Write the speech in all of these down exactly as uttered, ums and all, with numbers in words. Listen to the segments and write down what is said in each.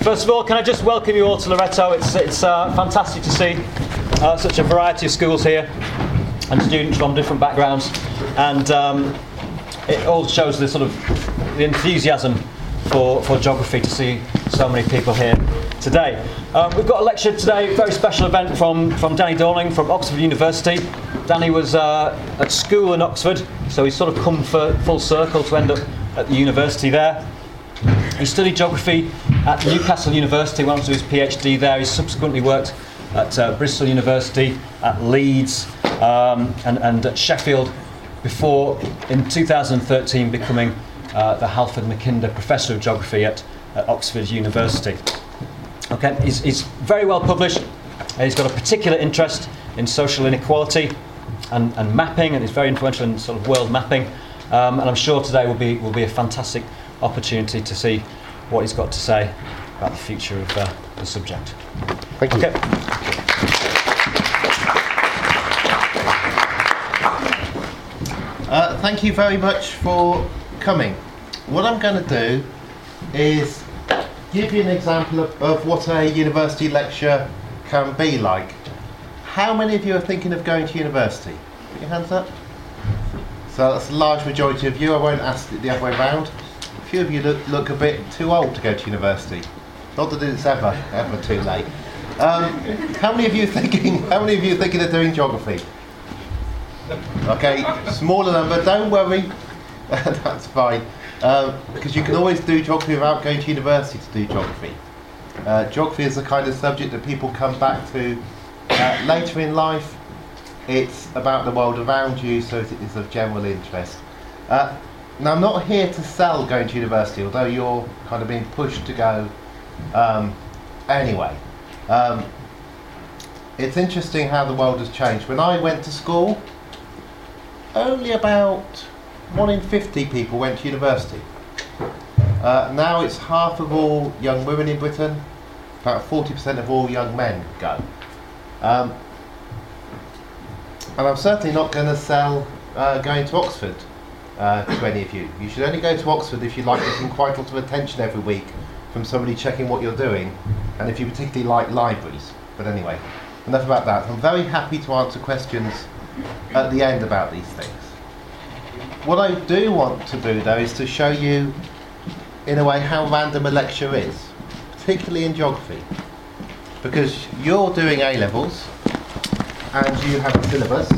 First of all, can I just welcome you all to Loreto? It's, it's uh, fantastic to see uh, such a variety of schools here and students from different backgrounds, and um, it all shows the sort of the enthusiasm for, for geography to see so many people here today. Um, we've got a lecture today, a very special event from, from Danny Dorling from Oxford University. Danny was uh, at school in Oxford, so he's sort of come for full circle to end up at the university there. He studied geography at Newcastle University, went on to his PhD there. He subsequently worked at uh, Bristol University, at Leeds, um, and, and at Sheffield, before in two thousand thirteen becoming uh, the Halford Mackinder Professor of Geography at, at Oxford University. Okay, he's, he's very well published. He's got a particular interest in social inequality and, and mapping, and he's very influential in sort of world mapping. Um, and I'm sure today will be will be a fantastic opportunity to see what he's got to say about the future of uh, the subject. Thank you. Okay. Uh, thank you very much for coming. What I'm going to do is give you an example of, of what a university lecture can be like. How many of you are thinking of going to university? Put your hands up. So that's a large majority of you. I won't ask it the other way around. A few of you look, look a bit too old to go to university. Not that it's ever, ever too late. Um, how many of you thinking? How many of you thinking of doing geography? Okay, smaller number. Don't worry, that's fine. Um, because you can always do geography without going to university to do geography. Uh, geography is the kind of subject that people come back to uh, later in life. It's about the world around you, so it is of general interest. Uh, now, I'm not here to sell going to university, although you're kind of being pushed to go um, anyway. Um, it's interesting how the world has changed. When I went to school, only about one in fifty people went to university. Uh, now it's half of all young women in Britain, about forty percent of all young men go. Um, and I'm certainly not going to sell uh, going to Oxford uh, to any of you. You should only go to Oxford if you like getting quite a lot of attention every week from somebody checking what you're doing, and if you particularly like libraries. But anyway, enough about that. I'm very happy to answer questions at the end about these things. What I do want to do though is to show you in a way how random a lecture is, particularly in geography, because you're doing A levels and you have a syllabus,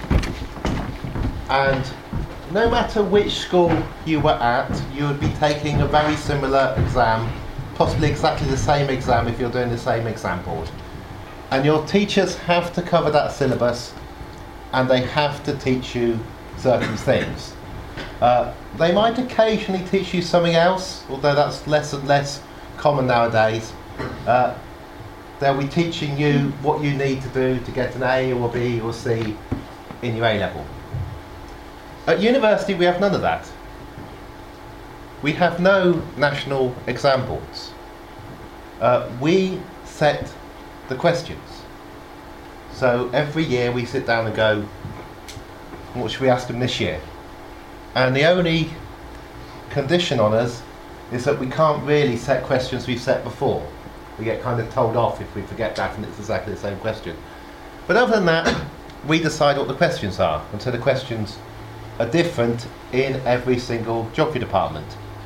and no matter which school you were at, you would be taking a very similar exam, possibly exactly the same exam if you're doing the same exam board. And your teachers have to cover that syllabus, and they have to teach you certain things. Uh, they might occasionally teach you something else, although that's less and less common nowadays. Uh, they'll be teaching you what you need to do to get an A or B or C in your A level. At university we have none of that. We have no national exam boards. Uh, we set the questions. So every year we sit down and go, what should we ask them this year? And the only condition on us is that we can't really set questions we've set before. We get kind of told off if we forget that and it's exactly the same question. But other than that, we decide what the questions are. And so the questions are different in every single geography department.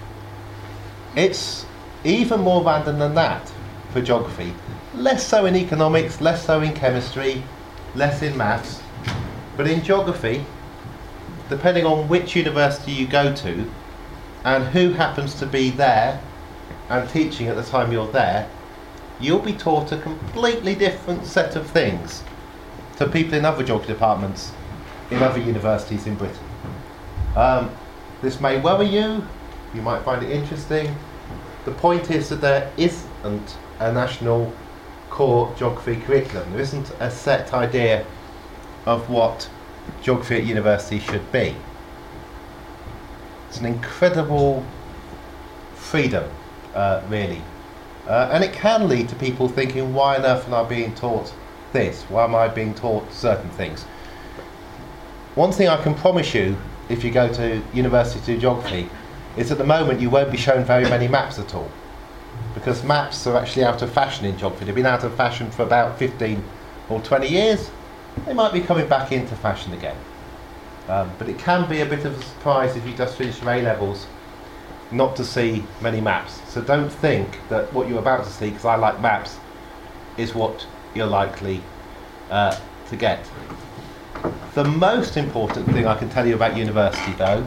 It's even more random than that for geography. Less so in economics, less so in chemistry, less in maths. But in geography, depending on which university you go to and who happens to be there and teaching at the time you're there, you'll be taught a completely different set of things to people in other geography departments in other universities in Britain. Um, this may worry you, you might find it interesting. The point is that there isn't a national core geography curriculum. There isn't a set idea of what geography at university should be. It's an incredible freedom, uh, really. Uh, and it can lead to people thinking, why on earth am I being taught this? Why am I being taught certain things? One thing I can promise you, if you go to university to do geography, is at the moment you won't be shown very many maps at all. because maps are actually out of fashion in geography. They've been out of fashion for about fifteen or twenty years. They might be coming back into fashion again. Um, but it can be a bit of a surprise if you just finish your A-levels not to see many maps. So don't think that what you're about to see, because I like maps, is what you're likely uh, to get. The most important thing I can tell you about university, though,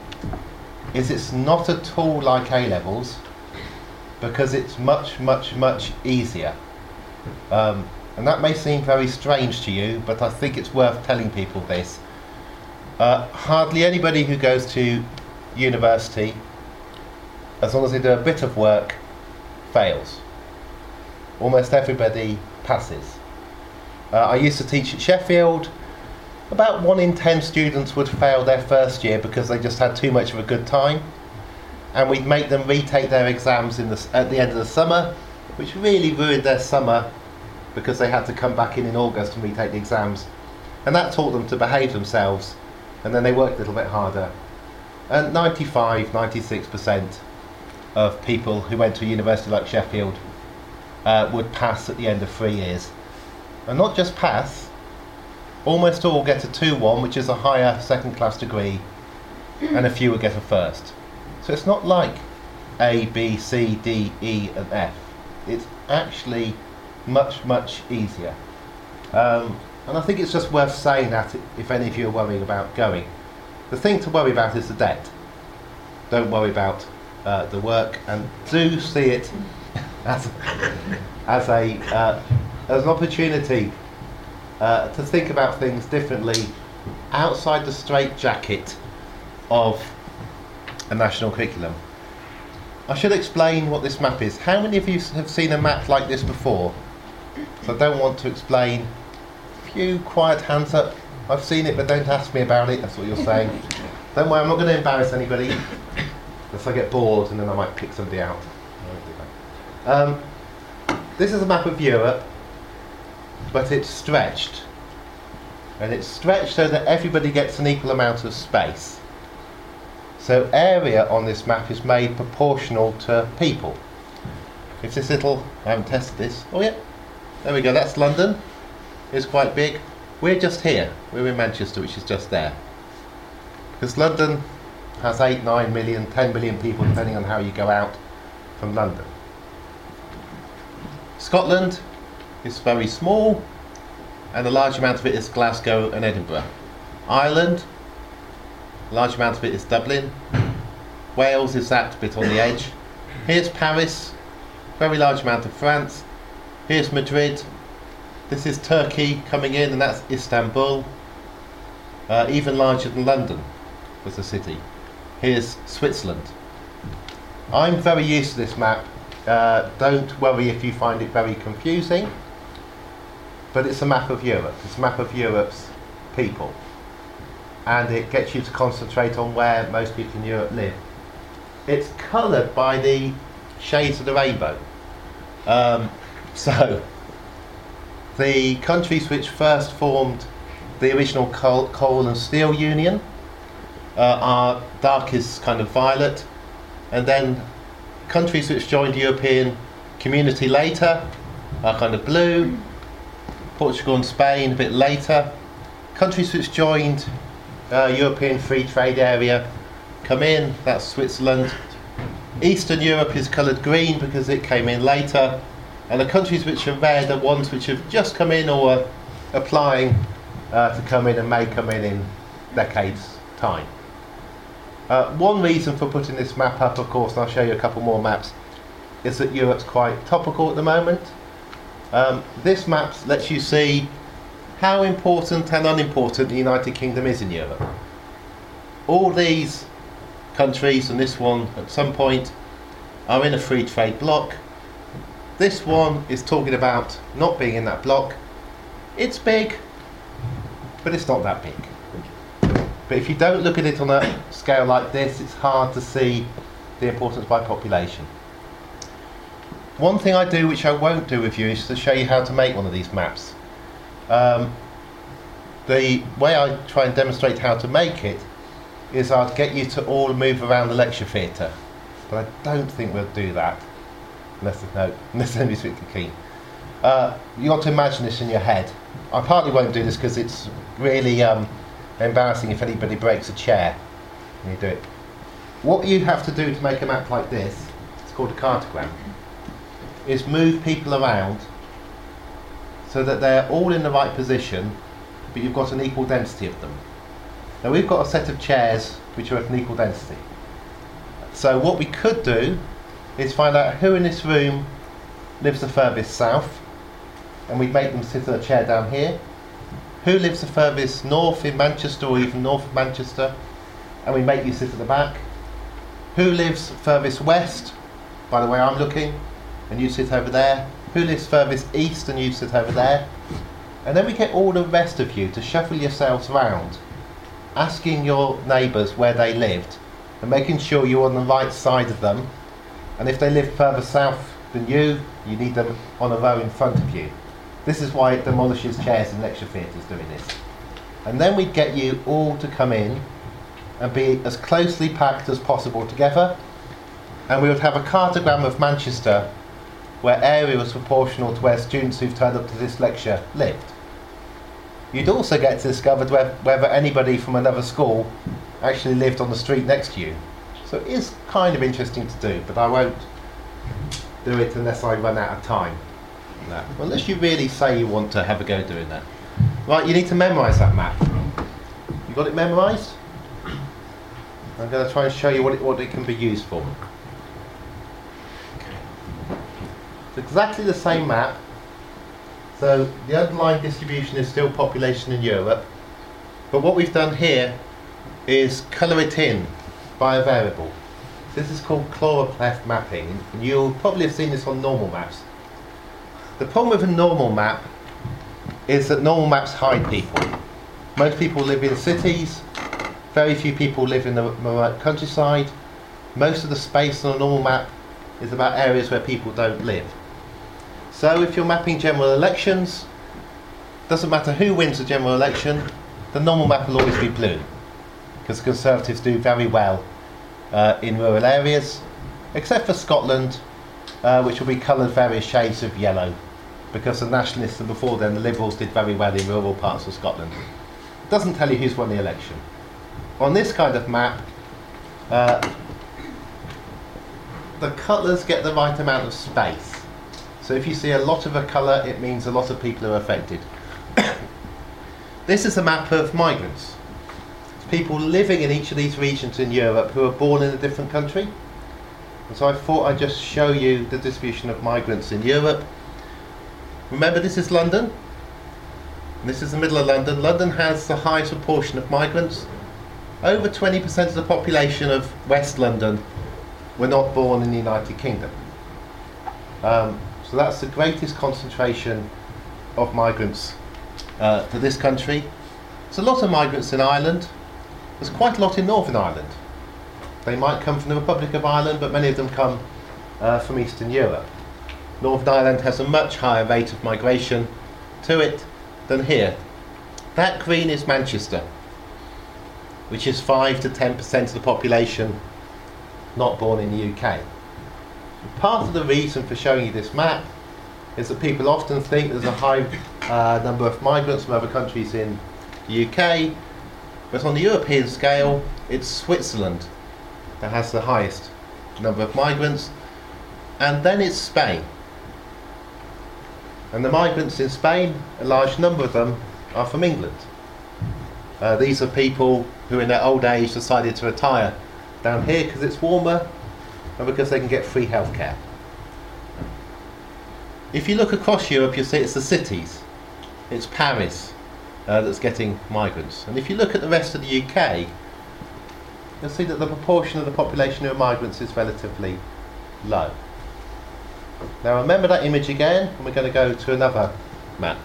is it's not at all like A-levels, because it's much, much, much easier. Um, and that may seem very strange to you, but I think it's worth telling people this. Uh, hardly anybody who goes to university, as long as they do a bit of work, fails. Almost everybody passes. Uh, I used to teach at Sheffield. About one in ten students would fail their first year because they just had too much of a good time, and we'd make them retake their exams in the, at the end of the summer, which really ruined their summer because they had to come back in in August and retake the exams, and that taught them to behave themselves, and then they worked a little bit harder. And ninety-five, ninety-six percent of people who went to a university like Sheffield uh, would pass at the end of three years. And not just pass, almost all get a two one, which is a higher second class degree, and a few will get a first. So it's not like A, B, C, D, E and F. It's actually much, much easier. Um, and I think it's just worth saying that if any of you are worrying about going. The thing to worry about is the debt. Don't worry about uh, the work, and do see it as, as, a, uh, as an opportunity uh, to think about things differently outside the straitjacket of a national curriculum. I should explain what this map is. How many of you have seen a map like this before? So I don't want to explain. A few quiet hands up. I've seen it, but don't ask me about it. That's what you're saying. Don't worry, I'm not going to embarrass anybody. Unless I get bored, and then I might pick somebody out. Um, this is a map of Europe, but it's stretched. And it's stretched so that everybody gets an equal amount of space. So area on this map is made proportional to people. If this little, I haven't tested this, oh yeah, there we go, that's London, it's quite big. We're just here, we're in Manchester, which is just there. Because London has eight, nine million, ten million people, depending on how you go out from London. Scotland is very small, and a large amount of it is Glasgow and Edinburgh. Ireland, a large amount of it is Dublin. Wales is that bit on the edge. Here's Paris, very large amount of France. Here's Madrid. This is Turkey coming in, and that's Istanbul. Uh, even larger than London was the city. Here's Switzerland. I'm very used to this map. Uh, don't worry if you find it very confusing. But it's a map of Europe. It's a map of Europe's people. And it gets you to concentrate on where most people in Europe live. It's coloured by the shades of the rainbow. Um, so, the countries which first formed the original coal, coal and steel union uh, are darkest kind of violet, and then countries which joined the European community later are kind of blue. Portugal and Spain a bit later. Countries which joined uh, European Free Trade Area come in, that's Switzerland. Eastern Europe is coloured green because it came in later, and the countries which are red are ones which have just come in or are applying uh, to come in and may come in in decades' time. Uh, one reason for putting this map up, of course, and I'll show you a couple more maps, is that Europe's quite topical at the moment. Um, this map lets you see how important and unimportant the United Kingdom is in Europe. All these countries, and this one at some point, are in a free trade bloc. This one is talking about not being in that bloc. It's big, but it's not that big. But if you don't look at it on a scale like this, it's hard to see the importance by population. One thing I do, which I won't do with you, is to show you how to make one of these maps. Um, the way I try and demonstrate how to make it is I'd get you to all move around the lecture theatre, but I don't think we'll do that. unless, no, unless anybody's particularly keen. Uh, you got to imagine this in your head. I partly won't do this because it's really um, embarrassing if anybody breaks a chair when you do it. What you have to do to make a map like this, it's called a cartogram, is move people around so that they're all in the right position, but you've got an equal density of them. Now we've got a set of chairs which are of an equal density. So what we could do is find out who in this room lives the furthest south, and we'd make them sit on a chair down here. Who lives the furthest north in Manchester, or even north of Manchester, and we make you sit at the back. Who lives furthest west, by the way I'm looking, and you sit over there. Who lives furthest east, and you sit over there. And then we get all the rest of you to shuffle yourselves round, asking your neighbours where they lived, and making sure you're on the right side of them. And if they live further south than you, you need them on a row in front of you. This is why it demolishes chairs in lecture theatres doing this. And then we'd get you all to come in and be as closely packed as possible together, and we would have a cartogram of Manchester where area was proportional to where students who've turned up to this lecture lived. You'd also get to discover whether, whether anybody from another school actually lived on the street next to you. So it is kind of interesting to do, but I won't do it unless I run out of time. No. Unless you really say you want to have a go doing that. Right, you need to memorise that map. You got it memorised? I'm going to try and show you what it, what it can be used for. It's exactly the same map. So the underlying distribution is still population in Europe, but what we've done here is colour it in by a variable. This is called choropleth mapping, and you'll probably have seen this on normal maps. The problem with a normal map is that normal maps hide people. Most people live in cities, very few people live in the remote countryside. Most of the space on a normal map is about areas where people don't live. So if you're mapping general elections, doesn't matter who wins the general election, the normal map will always be blue, because the Conservatives do very well uh, in rural areas, except for Scotland, uh, which will be coloured various shades of yellow, because the Nationalists and before then the Liberals did very well in rural parts of Scotland. It doesn't tell you who's won the election. On this kind of map, uh, the colours get the right amount of space. So if you see a lot of a colour, it means a lot of people are affected. This is a map of migrants. It's people living in each of these regions in Europe who are born in a different country. And so I thought I'd just show you the distribution of migrants in Europe. Remember, this is London. And this is the middle of London. London has the highest proportion of migrants. Over twenty percent of the population of West London were not born in the United Kingdom. Um, so that's the greatest concentration of migrants uh, to this country. There's a lot of migrants in Ireland. There's quite a lot in Northern Ireland. They might come from the Republic of Ireland, but many of them come uh, from Eastern Europe. Northern Ireland has a much higher rate of migration to it than here. That green is Manchester, which is five to ten percent of the population not born in the U K. Part of the reason for showing you this map is that people often think there's a high uh, number of migrants from other countries in the U K, but on the European scale it's Switzerland that has the highest number of migrants, and then it's Spain. And the migrants in Spain, a large number of them are from England. Uh, these are people who in their old age decided to retire down here because it's warmer and because they can get free healthcare. If you look across Europe, you'll see it's the cities. It's Paris uh, that's getting migrants. And if you look at the rest of the U K, you'll see that the proportion of the population who are migrants is relatively low. Now remember that image again, and we're going to go to another map.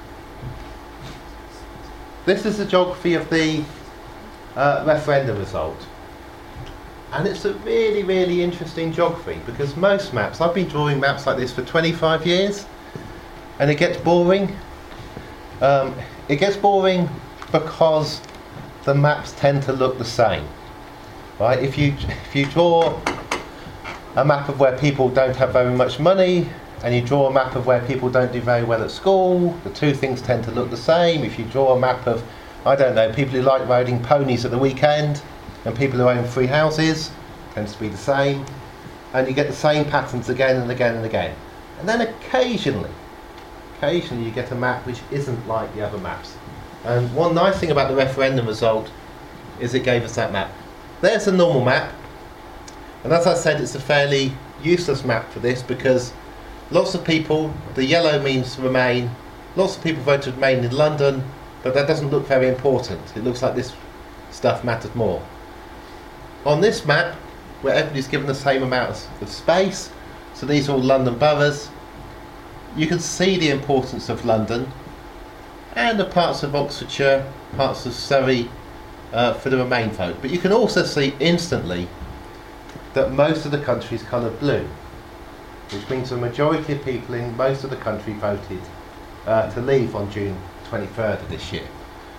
This is the geography of the uh, referendum result. And it's a really, really interesting geography, because most maps, I've been drawing maps like this for twenty-five years, and it gets boring. Um, it gets boring because the maps tend to look the same. Right? If you, if you draw a map of where people don't have very much money, and you draw a map of where people don't do very well at school, the two things tend to look the same. If you draw a map of, I don't know, people who like riding ponies at the weekend and people who own free houses, tends to be the same, and you get the same patterns again and again and again. And then occasionally, occasionally you get a map which isn't like the other maps. And one nice thing about the referendum result is it gave us that map. There's a normal map, and as I said, it's a fairly useless map for this because lots of people, the yellow means Remain, lots of people voted Remain in London, but that doesn't look very important. It looks like this stuff mattered more. On this map, where everybody's given the same amount of space, so these are all London boroughs, you can see the importance of London and the parts of Oxfordshire, parts of Surrey uh, for the Remain vote. But you can also see instantly that most of the country is coloured blue, which means the majority of people in most of the country voted uh, to leave on June twenty-third of this year.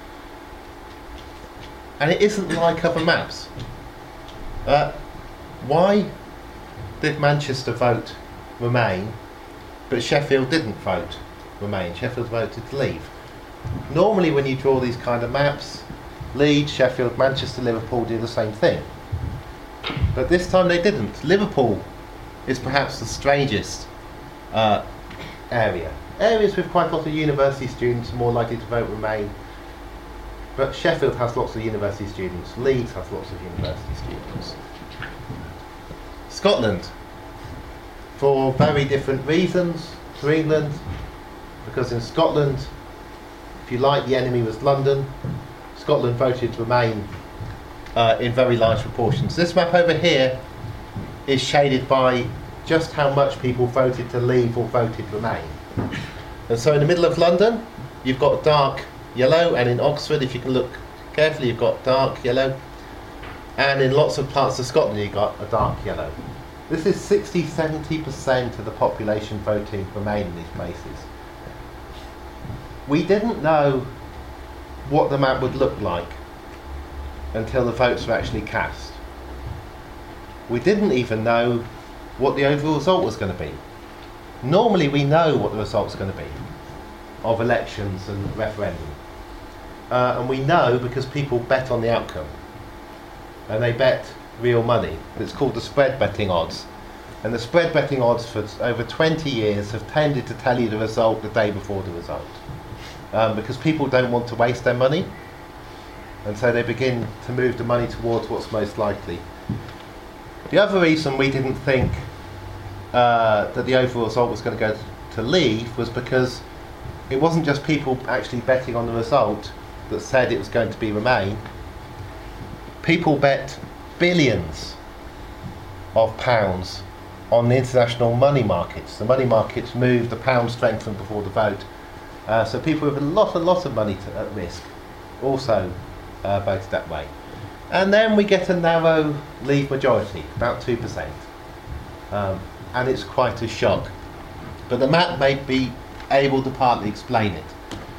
And it isn't like other maps. Uh, why did Manchester vote Remain, but Sheffield didn't vote Remain? Sheffield voted to leave. Normally when you draw these kind of maps, Leeds, Sheffield, Manchester, Liverpool do the same thing. But this time they didn't. Liverpool is perhaps the strangest uh, area. Areas with quite a lot of university students are more likely to vote Remain, but Sheffield has lots of university students, Leeds has lots of university students. Scotland, for very different reasons to England, because in Scotland, if you like, the enemy was London. Scotland voted Remain uh, in very large proportions. This map over here is shaded by just how much people voted to leave or voted Remain. And so in the middle of London, you've got dark yellow, and in Oxford, if you can look carefully, you've got dark yellow. And in lots of parts of Scotland, you've got a dark yellow. This is sixty to seventy percent of the population voting Remain in these places. We didn't know what the map would look like until the votes were actually cast. We didn't even know what the overall result was going to be. Normally we know what the result's going to be of elections and referendum. Uh, and we know because people bet on the outcome. And they bet real money. It's called the spread betting odds. And the spread betting odds for over twenty years have tended to tell you the result the day before the result. Um, because people don't want to waste their money. And so they begin to move the money towards what's most likely. The other reason we didn't think uh, that the overall result was going to go to leave was because it wasn't just people actually betting on the result that said it was going to be Remain. People bet billions of pounds on the international money markets. The money markets moved, the pound strengthened before the vote. Uh, so people with a lot, a lot of money to, at risk also uh, voted that way. And then we get a narrow Leave majority, about two percent. Um, and it's quite a shock. But the map may be able to partly explain it.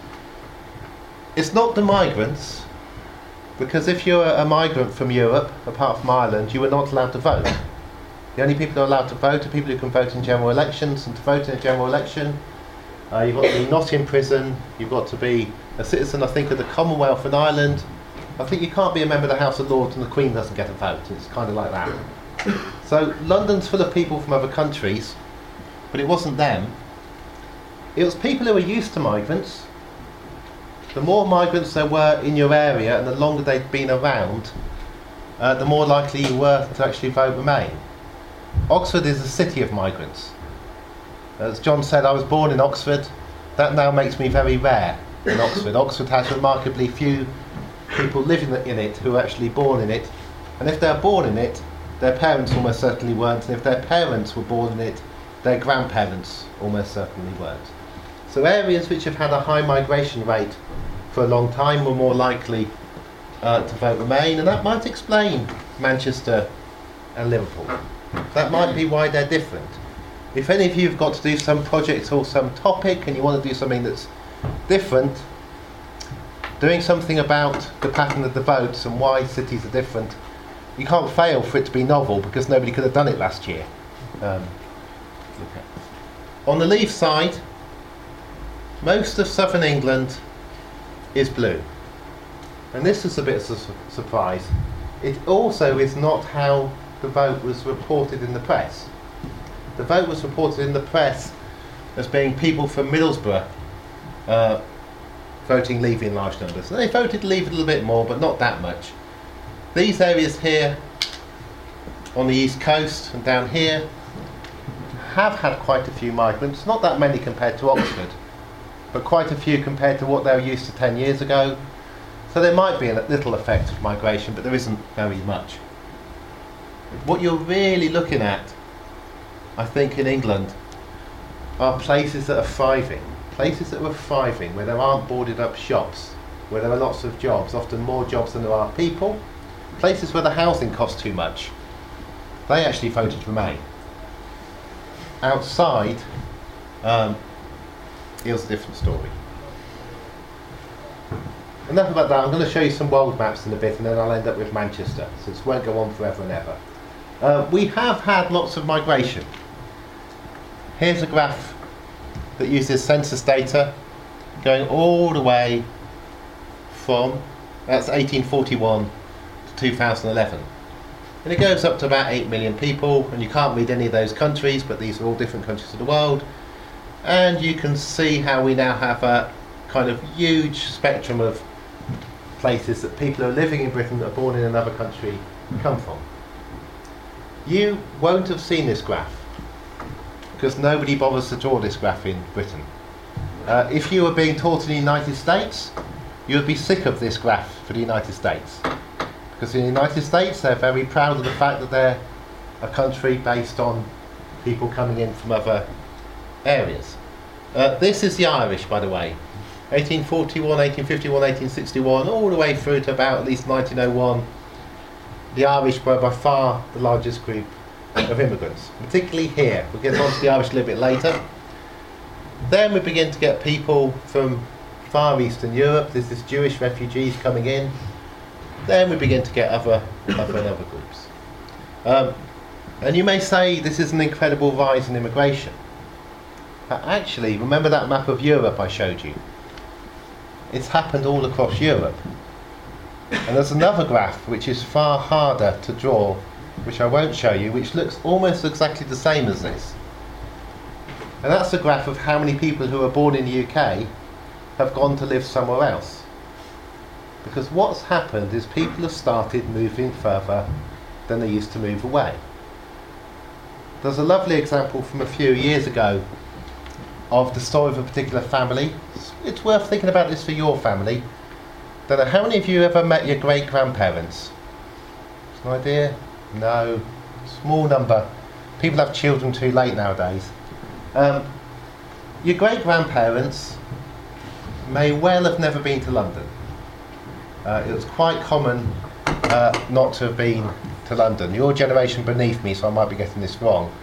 It's not the migrants, because if you're a migrant from Europe, apart from Ireland, you are not allowed to vote. The only people who are allowed to vote are people who can vote in general elections, and to vote in a general election, uh, you've got to be not in prison, you've got to be a citizen, I think, of the Commonwealth and Ireland. I think you can't be a member of the House of Lords and the Queen doesn't get a vote. It's kind of like that. So London's full of people from other countries, but it wasn't them. It was people who were used to migrants. The more migrants there were in your area and the longer they'd been around, uh, the more likely you were to actually vote Remain. Oxford is a city of migrants. As John said, I was born in Oxford. That now makes me very rare in Oxford. Oxford has remarkably few people living in it who are actually born in it. And if they're born in it, their parents almost certainly weren't. And if their parents were born in it, their grandparents almost certainly weren't. So areas which have had a high migration rate for a long time were more likely uh, to vote Remain, and that might explain Manchester and Liverpool. That might be why they're different. If any of you have got to do some project or some topic and you want to do something that's different, doing something about the pattern of the votes and why cities are different, you can't fail for it to be novel because nobody could have done it last year. um, look at. On the leaf side, most of southern England is blue. And this is a bit of a su surprise. It also is not how the vote was reported in the press. The vote was reported in the press as being people from Middlesbrough uh, voting Leave in large numbers. And they voted Leave a little bit more, but not that much. These areas here on the east coast and down here have had quite a few migrants, not that many compared to Oxford, but quite a few compared to what they were used to ten years ago. So there might be a little effect of migration, but there isn't very much. What you're really looking at, I think, in England are places that are thriving, places that are thriving where there aren't boarded up shops, where there are lots of jobs, often more jobs than there are people, places where the housing costs too much. They actually voted Remain. Outside, um, it was a different story. Enough about that. I'm going to show you some world maps in a bit, and then I'll end up with Manchester, so this won't go on forever and ever. Uh, we have had lots of migration. Here's a graph that uses census data going all the way from, that's eighteen forty-one to two thousand eleven. And it goes up to about eight million people, and you can't read any of those countries, but these are all different countries of the world. And you can see how we now have a kind of huge spectrum of places that people who are living in Britain that are born in another country come from. You won't have seen this graph because nobody bothers to draw this graph in Britain. Uh, if you were being taught in the United States, you would be sick of this graph for the United States. Because in the United States, they're very proud of the fact that they're a country based on people coming in from other areas. Uh, this is the Irish, by the way. eighteen forty-one, eighteen fifty-one, eighteen sixty-one, all the way through to about at least nineteen oh one. The Irish were by far the largest group of immigrants, particularly here. We'll get on to the Irish a little bit later. Then we begin to get people from Far Eastern Europe. There's this Jewish refugees coming in. Then we begin to get other, other and other groups. Um, and you may say this is an incredible rise in immigration. But actually, remember that map of Europe I showed you? It's happened all across Europe. And there's another graph which is far harder to draw, which I won't show you, which looks almost exactly the same as this. And that's a graph of how many people who are born in the U K have gone to live somewhere else. Because what's happened is people have started moving further than they used to move away. There's a lovely example from a few years ago of the story of a particular family. It's worth thinking about this for your family. Don't know, how many of you ever met your great-grandparents? An idea? No. Small number. People have children too late nowadays. Um, your great-grandparents may well have never been to London. Uh, it was quite common uh, not to have been to London. Your generation beneath me, so I might be getting this wrong.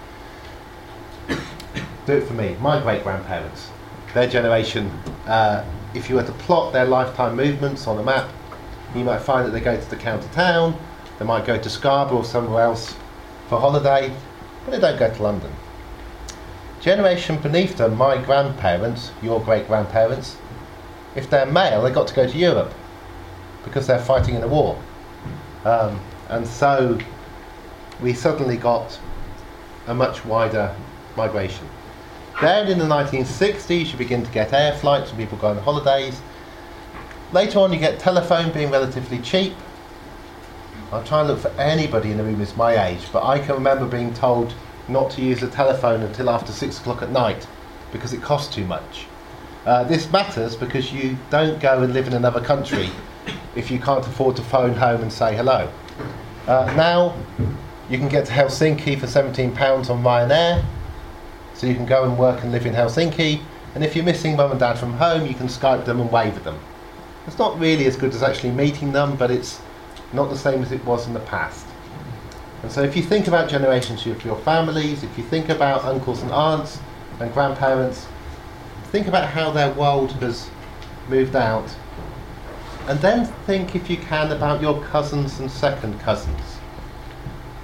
Do it for me. My great-grandparents, their generation, uh, if you were to plot their lifetime movements on a map, you might find that they go to the county town, they might go to Scarborough or somewhere else for holiday, but they don't go to London. Generation beneath them, my grandparents, your great-grandparents, if they're male, they got to go to Europe because they're fighting in a war. Um, and so we suddenly got a much wider migration. Then in the nineteen sixties you begin to get air flights and people go on holidays. Later on you get telephone being relatively cheap. I'm trying to look for anybody in the room who's my age, but I can remember being told not to use the telephone until after six o'clock at night because it costs too much. Uh, this matters because you don't go and live in another country if you can't afford to phone home and say hello. Uh, now you can get to Helsinki for seventeen pounds on Ryanair, so you can go and work and live in Helsinki, and if you're missing mum and dad from home you can Skype them and wave at them. It's not really as good as actually meeting them, but it's not the same as it was in the past. And so if you think about generations of your families, if you think about uncles and aunts and grandparents, think about how their world has moved out. And then think, if you can, about your cousins and second cousins.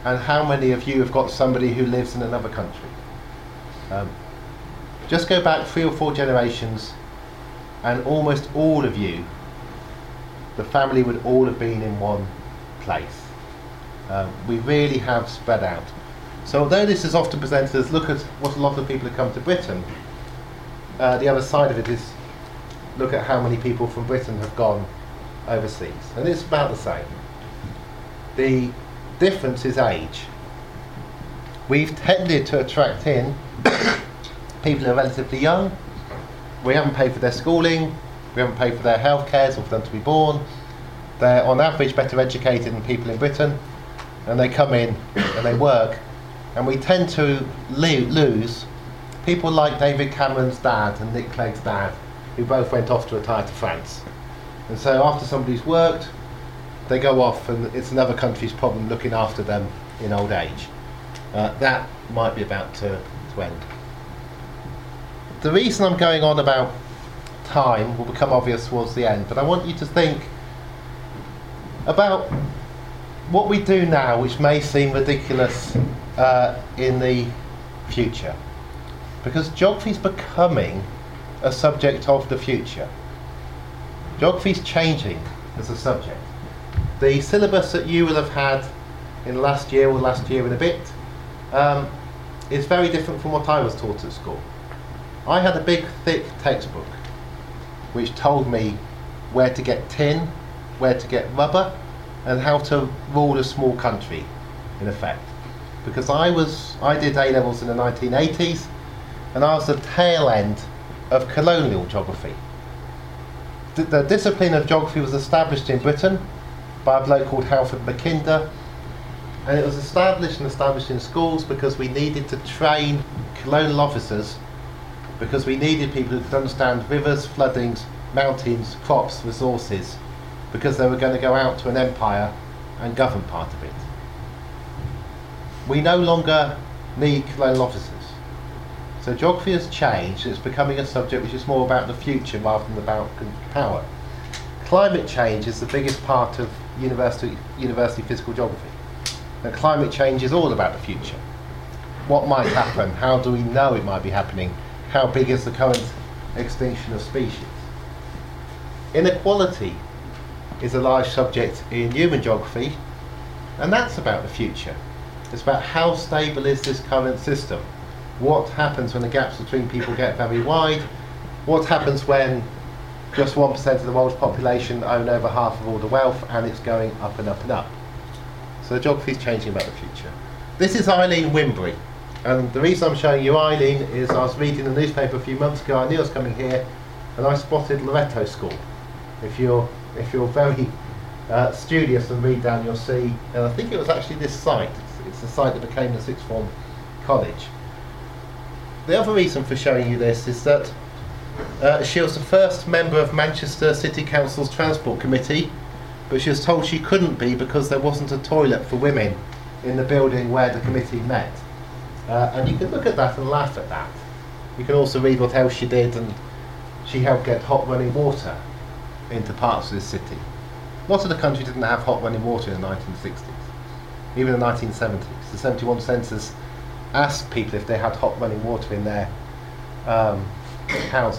and how many of you have got somebody who lives in another country? Um, just go back three or four generations and almost all of you, the family would all have been in one place. Um, we really have spread out. So although this is often presented as look at what a lot of people have come to Britain, uh, the other side of it is look at how many people from Britain have gone overseas. And it's about the same. The difference is age. We've tended to attract in people who are relatively young. We haven't paid for their schooling, we haven't paid for their health cares or for them to be born. They're on average better educated than people in Britain, and they come in and they work, and we tend to lo- lose people like David Cameron's dad and Nick Clegg's dad, who both went off to retire to France. And so after somebody's worked, they go off and it's another country's problem looking after them in old age. Uh, that might be about to, to end. The reason I'm going on about time will become obvious towards the end, but I want you to think about what we do now, which may seem ridiculous uh, in the future. Because geography is becoming a subject of the future. Geography is changing as a subject. The syllabus that you will have had in last year or last year and a bit um, is very different from what I was taught at school. I had a big, thick textbook which told me where to get tin, where to get rubber, and how to rule a small country, in effect. Because I was, I did A levels in the nineteen eighties, and I was the tail end of colonial geography. D- the discipline of geography was established in Britain by a bloke called Halford Mackinder, and it was established and established in schools because we needed to train colonial officers, because we needed people who could understand rivers, floodings, mountains, crops, resources, because they were going to go out to an empire and govern part of it. We no longer need colonial officers. So geography has changed. It's becoming a subject which is more about the future rather than about power. Climate change is the biggest part of university, university physical geography. And climate change is all about the future. What might happen? How do we know it might be happening? How big is the current extinction of species? Inequality is a large subject in human geography, and that's about the future. It's about how stable is this current system? What happens when the gaps between people get very wide? What happens when just one percent of the world's population own over half of all the wealth and it's going up and up and up? So geography is changing about the future. This is Eileen Wimbury. And the reason I'm showing you Eileen is I was reading the newspaper a few months ago, I knew I was coming here, and I spotted Loreto School. If you're, if you're very uh, studious and read down, you'll see, and I think it was actually this site, it's, it's the site that became the sixth form college. The other reason for showing you this is that uh, she was the first member of Manchester City Council's Transport Committee, but she was told she couldn't be because there wasn't a toilet for women in the building where the committee met. Uh, and you can look at that and laugh at that. You can also read what else she did, and she helped get hot running water into parts of this city. A lot of the country didn't have hot running water in the nineteen sixties, even in the nineteen seventies. The seventy-one census asked people if they had hot running water in their um, houses.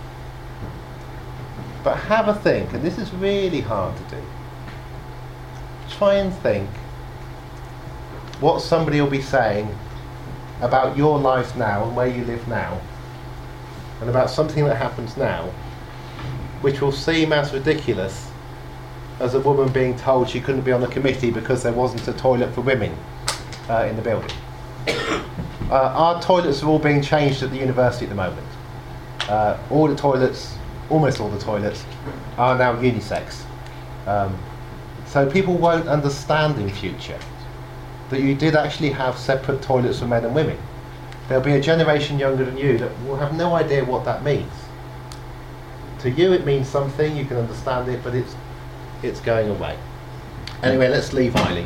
But have a think, and this is really hard to do. Try and think what somebody will be saying about your life now and where you live now, and about something that happens now, which will seem as ridiculous as a woman being told she couldn't be on the committee because there wasn't a toilet for women uh, in the building. Uh, our toilets are all being changed at the university at the moment. Uh, all the toilets, almost all the toilets, are now unisex. Um, so people won't understand in future that you did actually have separate toilets for men and women. There'll be a generation younger than you that will have no idea what that means. To you it means something, you can understand it, but it's it's going away. Anyway, let's leave Eileen.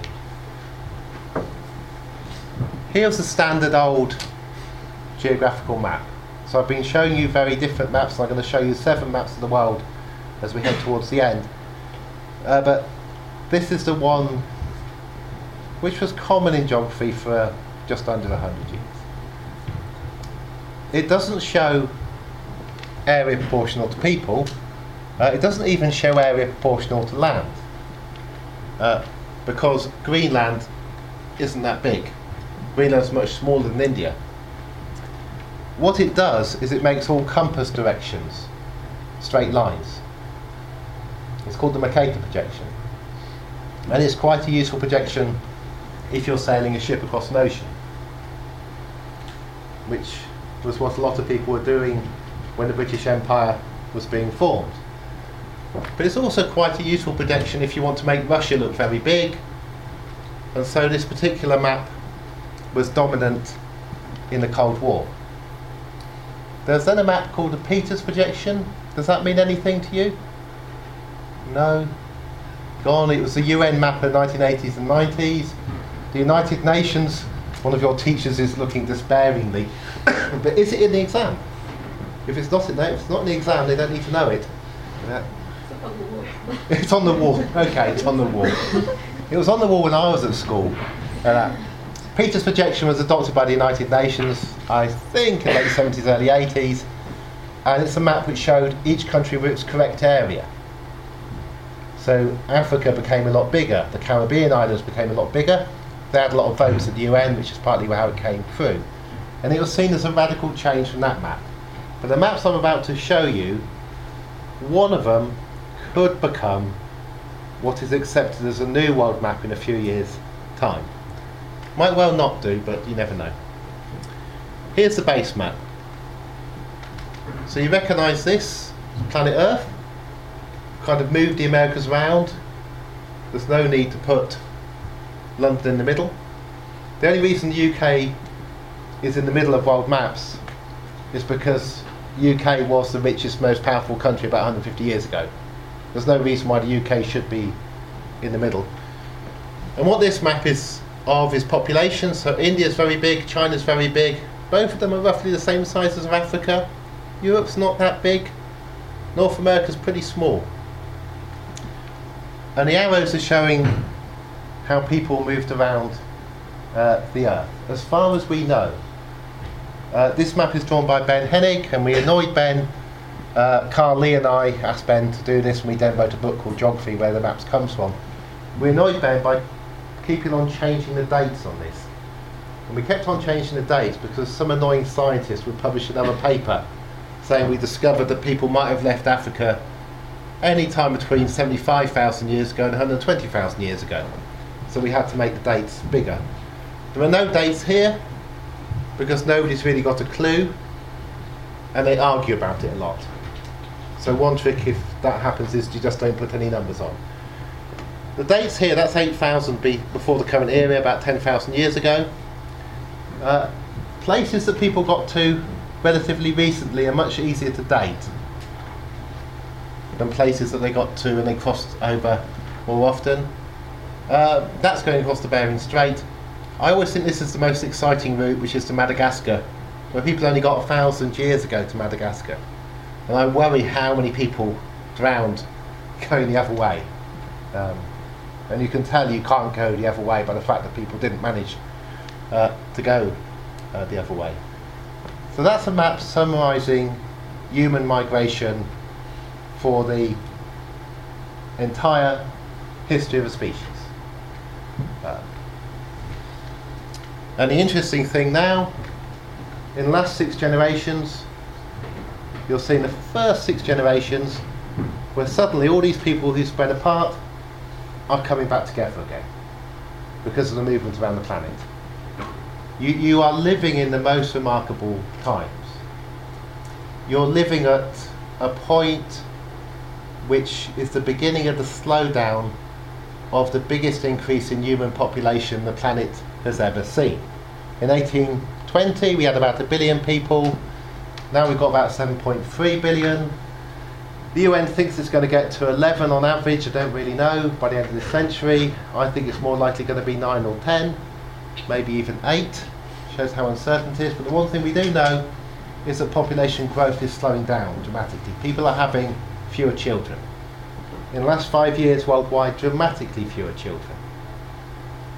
Here's a standard old geographical map. So I've been showing you very different maps, and I'm going to show you seven maps of the world as we head towards the end. Uh, but this is the one which was common in geography for just under one hundred years. It doesn't show area proportional to people. Uh, it doesn't even show area proportional to land, uh, because Greenland isn't that big. Greenland's much smaller than India. What it does is it makes all compass directions straight lines. It's called the Mercator projection. And it's quite a useful projection if you're sailing a ship across an ocean, which was what a lot of people were doing when the British Empire was being formed. But it's also quite a useful projection if you want to make Russia look very big. And so this particular map was dominant in the Cold War. There's then a map called the Peters projection. Does that mean anything to you? No? Gone. It was the U N map of the nineteen eighties and nineties. The United Nations, one of your teachers is looking despairingly. But is it in the exam? If it's not in there, if it's not in the exam, they don't need to know it. Yeah. It's on the wall. Okay, it's on the wall. It was on the wall when I was at school. Uh, Peters projection was adopted by the United Nations, I think, in the late seventies, early eighties. And it's a map which showed each country with its correct area. So Africa became a lot bigger. The Caribbean islands became a lot bigger. They had a lot of votes at the U N, which is partly how it came through. And it was seen as a radical change from that map. But the maps I'm about to show you, one of them could become what is accepted as a new world map in a few years' time. Might well not do, but you never know. Here's the base map. So you recognise this, planet Earth. Kind of move the Americas around. There's no need to put London in the middle. The only reason the U K is in the middle of world maps is because U K was the richest, most powerful country about one hundred fifty years ago. There's no reason why the U K should be in the middle. And what this map is of is population. So India's very big, China's very big. Both of them are roughly the same size as Africa. Europe's not that big. North America's pretty small. And the arrows are showing how people moved around uh, the Earth, as far as we know. Uh, this map is drawn by Ben Hennig, and we annoyed Ben. Uh, Carl Lee and I asked Ben to do this, and we then wrote a book called Geography, Where the Maps Comes From. We annoyed Ben by keeping on changing the dates on this. And we kept on changing the dates because some annoying scientist would publish another paper saying we discovered that people might have left Africa any time between seventy-five thousand years ago and one hundred twenty thousand years ago. So we had to make the dates bigger. There are no dates here because nobody's really got a clue, and they argue about it a lot. So one trick if that happens is you just don't put any numbers on. The dates here, that's eight thousand be before the current era, about ten thousand years ago. Uh, places that people got to relatively recently are much easier to date than places that they got to and they crossed over more often. Uh, that's going across the Bering Strait. I always think this is the most exciting route, which is to Madagascar, where people only got a thousand years ago to Madagascar. And I worry how many people drowned going the other way. Um, and you can tell you can't go the other way by the fact that people didn't manage uh, to go uh, the other way. So that's a map summarising human migration for the entire history of a species. Uh, and the interesting thing now, in the last six generations, you'll see in the first six generations where suddenly all these people who spread apart are coming back together again because of the movement around the planet. You, you are living in the most remarkable times. You're living at a point which is the beginning of the slowdown of the biggest increase in human population the planet has ever seen. In eighteen twenty we had about a billion people. Now we've got about seven point three billion. The U N thinks it's going to get to eleven on average, I don't really know, by the end of this century. I think it's more likely going to be nine or ten, maybe even eight. Shows how uncertain it is. But the one thing we do know is that population growth is slowing down dramatically. People are having fewer children. In the last five years worldwide, dramatically fewer children.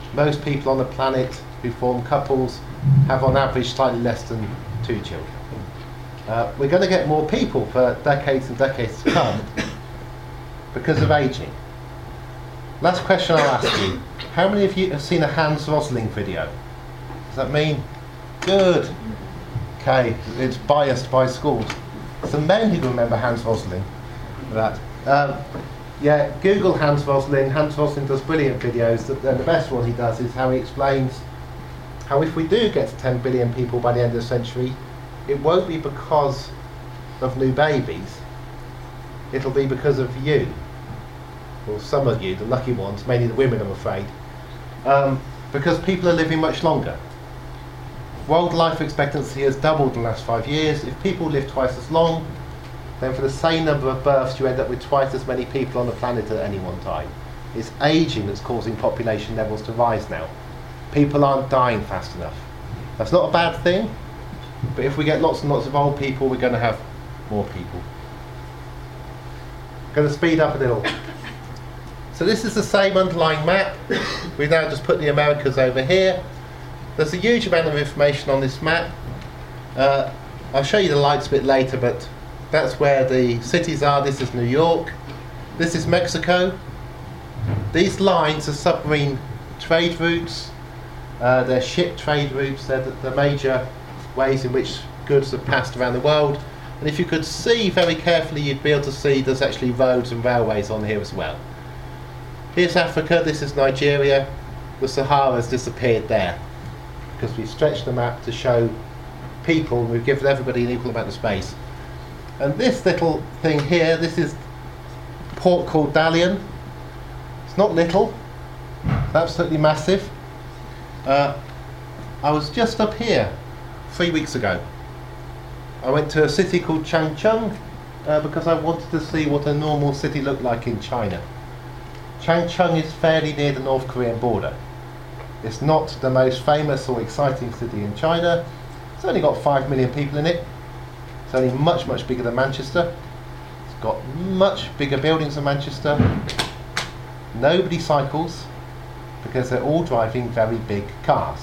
most people on the planet who form couples have on average slightly less than two children. Uh, we're going to get more people for decades and decades to come because of ageing. Last question I'll ask you. How many of you have seen a Hans Rosling video? Does that mean? Good. Okay, it's biased by schools. Some men who remember Hans Rosling. That. Um, yeah, Google Hans Rosling. Hans Rosling does brilliant videos. And the best one he does is how he explains how if we do get to ten billion people by the end of the century, it won't be because of new babies. It'll be because of you. Well, some of you, the lucky ones, mainly the women, I'm afraid. Um, because people are living much longer. World life expectancy has doubled in the last five years. If people live twice as long, then for the same number of births you end up with twice as many people on the planet at any one time. It's ageing that's causing population levels to rise now. People aren't dying fast enough. That's not a bad thing, but if we get lots and lots of old people, we're going to have more people. Going to speed up a little. So this is the same underlying map. We've now just put the Americas over here. There's a huge amount of information on this map. Uh, I'll show you the lights a bit later, but that's where the cities are. This is New York. This is Mexico. These lines are submarine trade routes. Uh, they're ship trade routes. They're the, the major ways in which goods are passed around the world. And if you could see very carefully, you'd be able to see there's actually roads and railways on here as well. Here's Africa, this is Nigeria. The Sahara's disappeared there because we've stretched the map to show people, and we've given everybody an equal amount of space. And this little thing here, this is a port called Dalian. It's not little, it's absolutely massive. Uh, I was just up here three weeks ago. I went to a city called Changchun uh, because I wanted to see what a normal city looked like in China. Changchun is fairly near the North Korean border. It's not the most famous or exciting city in China. It's only got five million people in it. It's only much, much bigger than Manchester. It's got much bigger buildings than Manchester. Nobody cycles because they're all driving very big cars.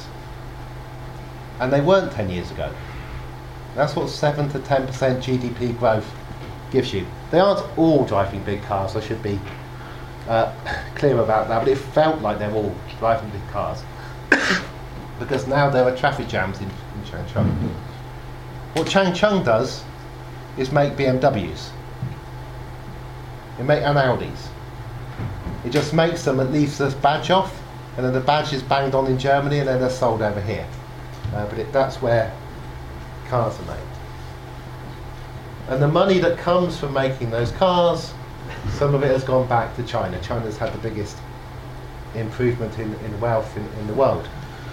And they weren't ten years ago. That's what seven to ten percent G D P growth gives you. They aren't all driving big cars, I should be uh, clear about that, but it felt like they're all driving big cars. Because now there are traffic jams in, in Changchun. What Changchun does is make B M Ws. It makes and Audis. It just makes them and leaves this badge off, and then the badge is banged on in Germany, and then they're sold over here. Uh, but it, that's where cars are made. And the money that comes from making those cars, some of it has gone back to China. China's had the biggest improvement in, in wealth in, in the world.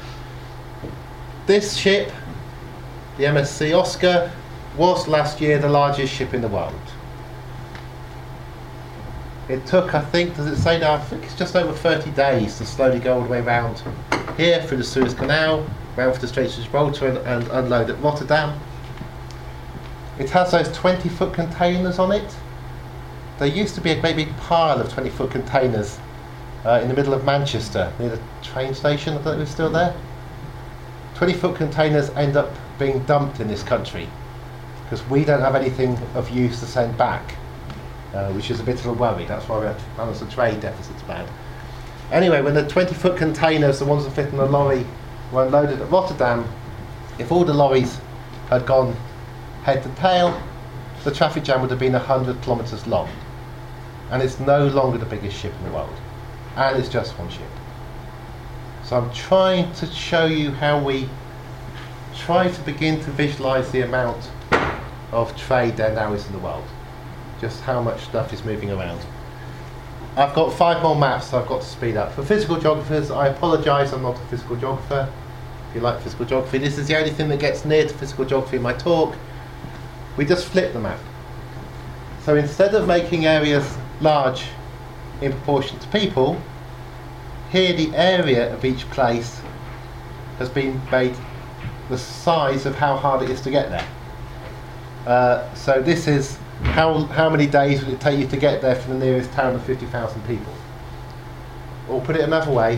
This ship, the M S C Oscar, was last year the largest ship in the world. It took, I think, does it say now, I think it's just over thirty days to slowly go all the way around here through the Suez Canal, round for the Straits of Gibraltar and, and unload at Rotterdam. It has those twenty foot containers on it. There used to be a great big pile of twenty foot containers uh, in the middle of Manchester, near the train station. I don't know if it's still there. twenty foot containers end up being dumped in this country because we don't have anything of use to send back, uh, which is a bit of a worry. That's why our balance of trade deficit's bad. Anyway, when the twenty foot containers, the ones that fit in a lorry, were unloaded at Rotterdam, if all the lorries had gone head to tail, the traffic jam would have been one hundred kilometres long. And it's no longer the biggest ship in the world. And it's just one ship. So I'm trying to show you how we try to begin to visualise the amount of trade there now is in the world. Just how much stuff is moving around. I've got five more maps, so I've got to speed up. For physical geographers, I apologise, I'm not a physical geographer. If you like physical geography, this is the only thing that gets near to physical geography in my talk. We just flip the map. So instead of making areas large in proportion to people, here the area of each place has been made the size of how hard it is to get there. Uh, so this is how, how many days would it take you to get there from the nearest town of fifty thousand people. Or put it another way,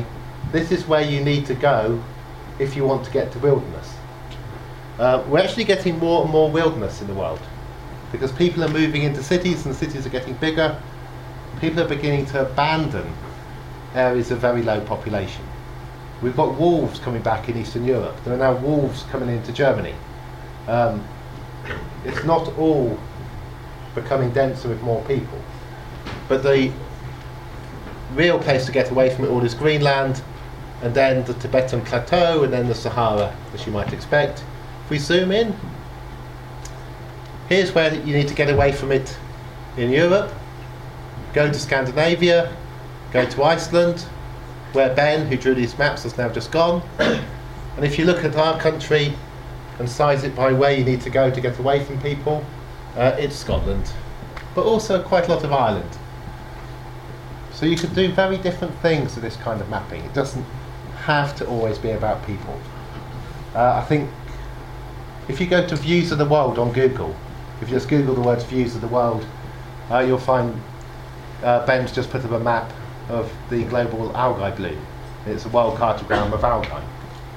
this is where you need to go if you want to get to wilderness. Uh, we're actually getting more and more wilderness in the world because people are moving into cities and cities are getting bigger. People are beginning to abandon areas of very low population. We've got wolves coming back in Eastern Europe. There are now wolves coming into Germany. Um, it's not all becoming denser with more people. But the real place to get away from it all is Greenland, and then the Tibetan Plateau, and then the Sahara, as you might expect. If we zoom in, here's where you need to get away from it in Europe. Go to Scandinavia, go to Iceland, where Ben, who drew these maps, has now just gone. And if you look at our country and size it by where you need to go to get away from people, uh, it's Scotland, but also quite a lot of Ireland. So you could do very different things with this kind of mapping. It doesn't have to always be about people. Uh, I think if you go to Views of the World on Google, if you just Google the words Views of the World, uh, you'll find uh, Ben's just put up a map of the global algae bloom. It's a world cartogram of algae.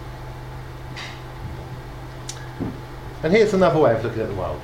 And here's another way of looking at the world.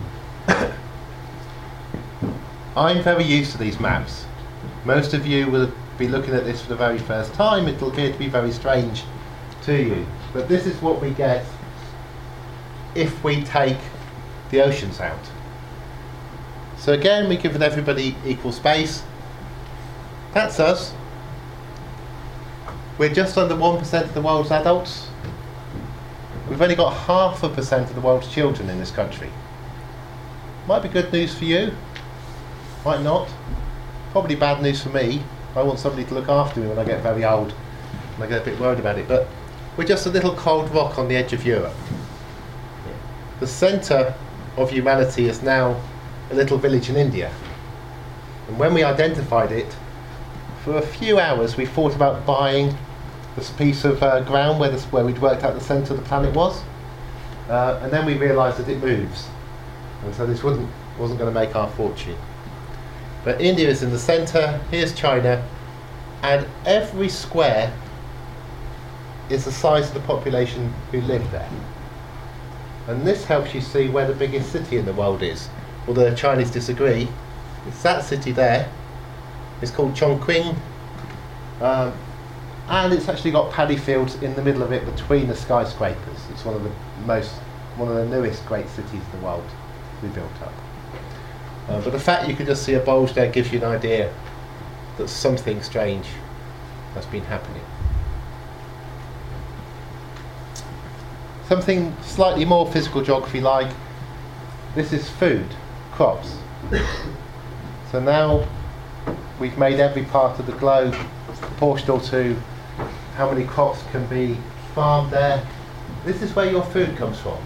I'm very used to these maps. Most of you will be looking at this for the very first time. It'll appear to be very strange to you. But this is what we get if we take the oceans out. So again, we've given everybody equal space. That's us. We're just under one percent of the world's adults. We've only got half a percent of the world's children in this country. Might be good news for you, might not. Probably bad news for me. I want somebody to look after me when I get very old and I get a bit worried about it. But we're just a little cold rock on the edge of Europe. The centre of humanity is now a little village in India. And when we identified it, for a few hours we thought about buying this piece of uh, ground where, this, where we'd worked out the centre of the planet was. Uh, and then we realised that it moves. And so this wouldn't, wasn't going to make our fortune. But India is in the centre, here's China, and every square is the size of the population who live there. And this helps you see where the biggest city in the world is. Although the Chinese disagree, it's that city there. It's called Chongqing, um, and it's actually got paddy fields in the middle of it between the skyscrapers. It's one of the most, one of the newest great cities in the world we built up. Uh, but the fact you can just see a bulge there gives you an idea that something strange has been happening. Something slightly more physical geography like, this is food, crops. So now we've made every part of the globe proportional to how many crops can be farmed there. This is where your food comes from.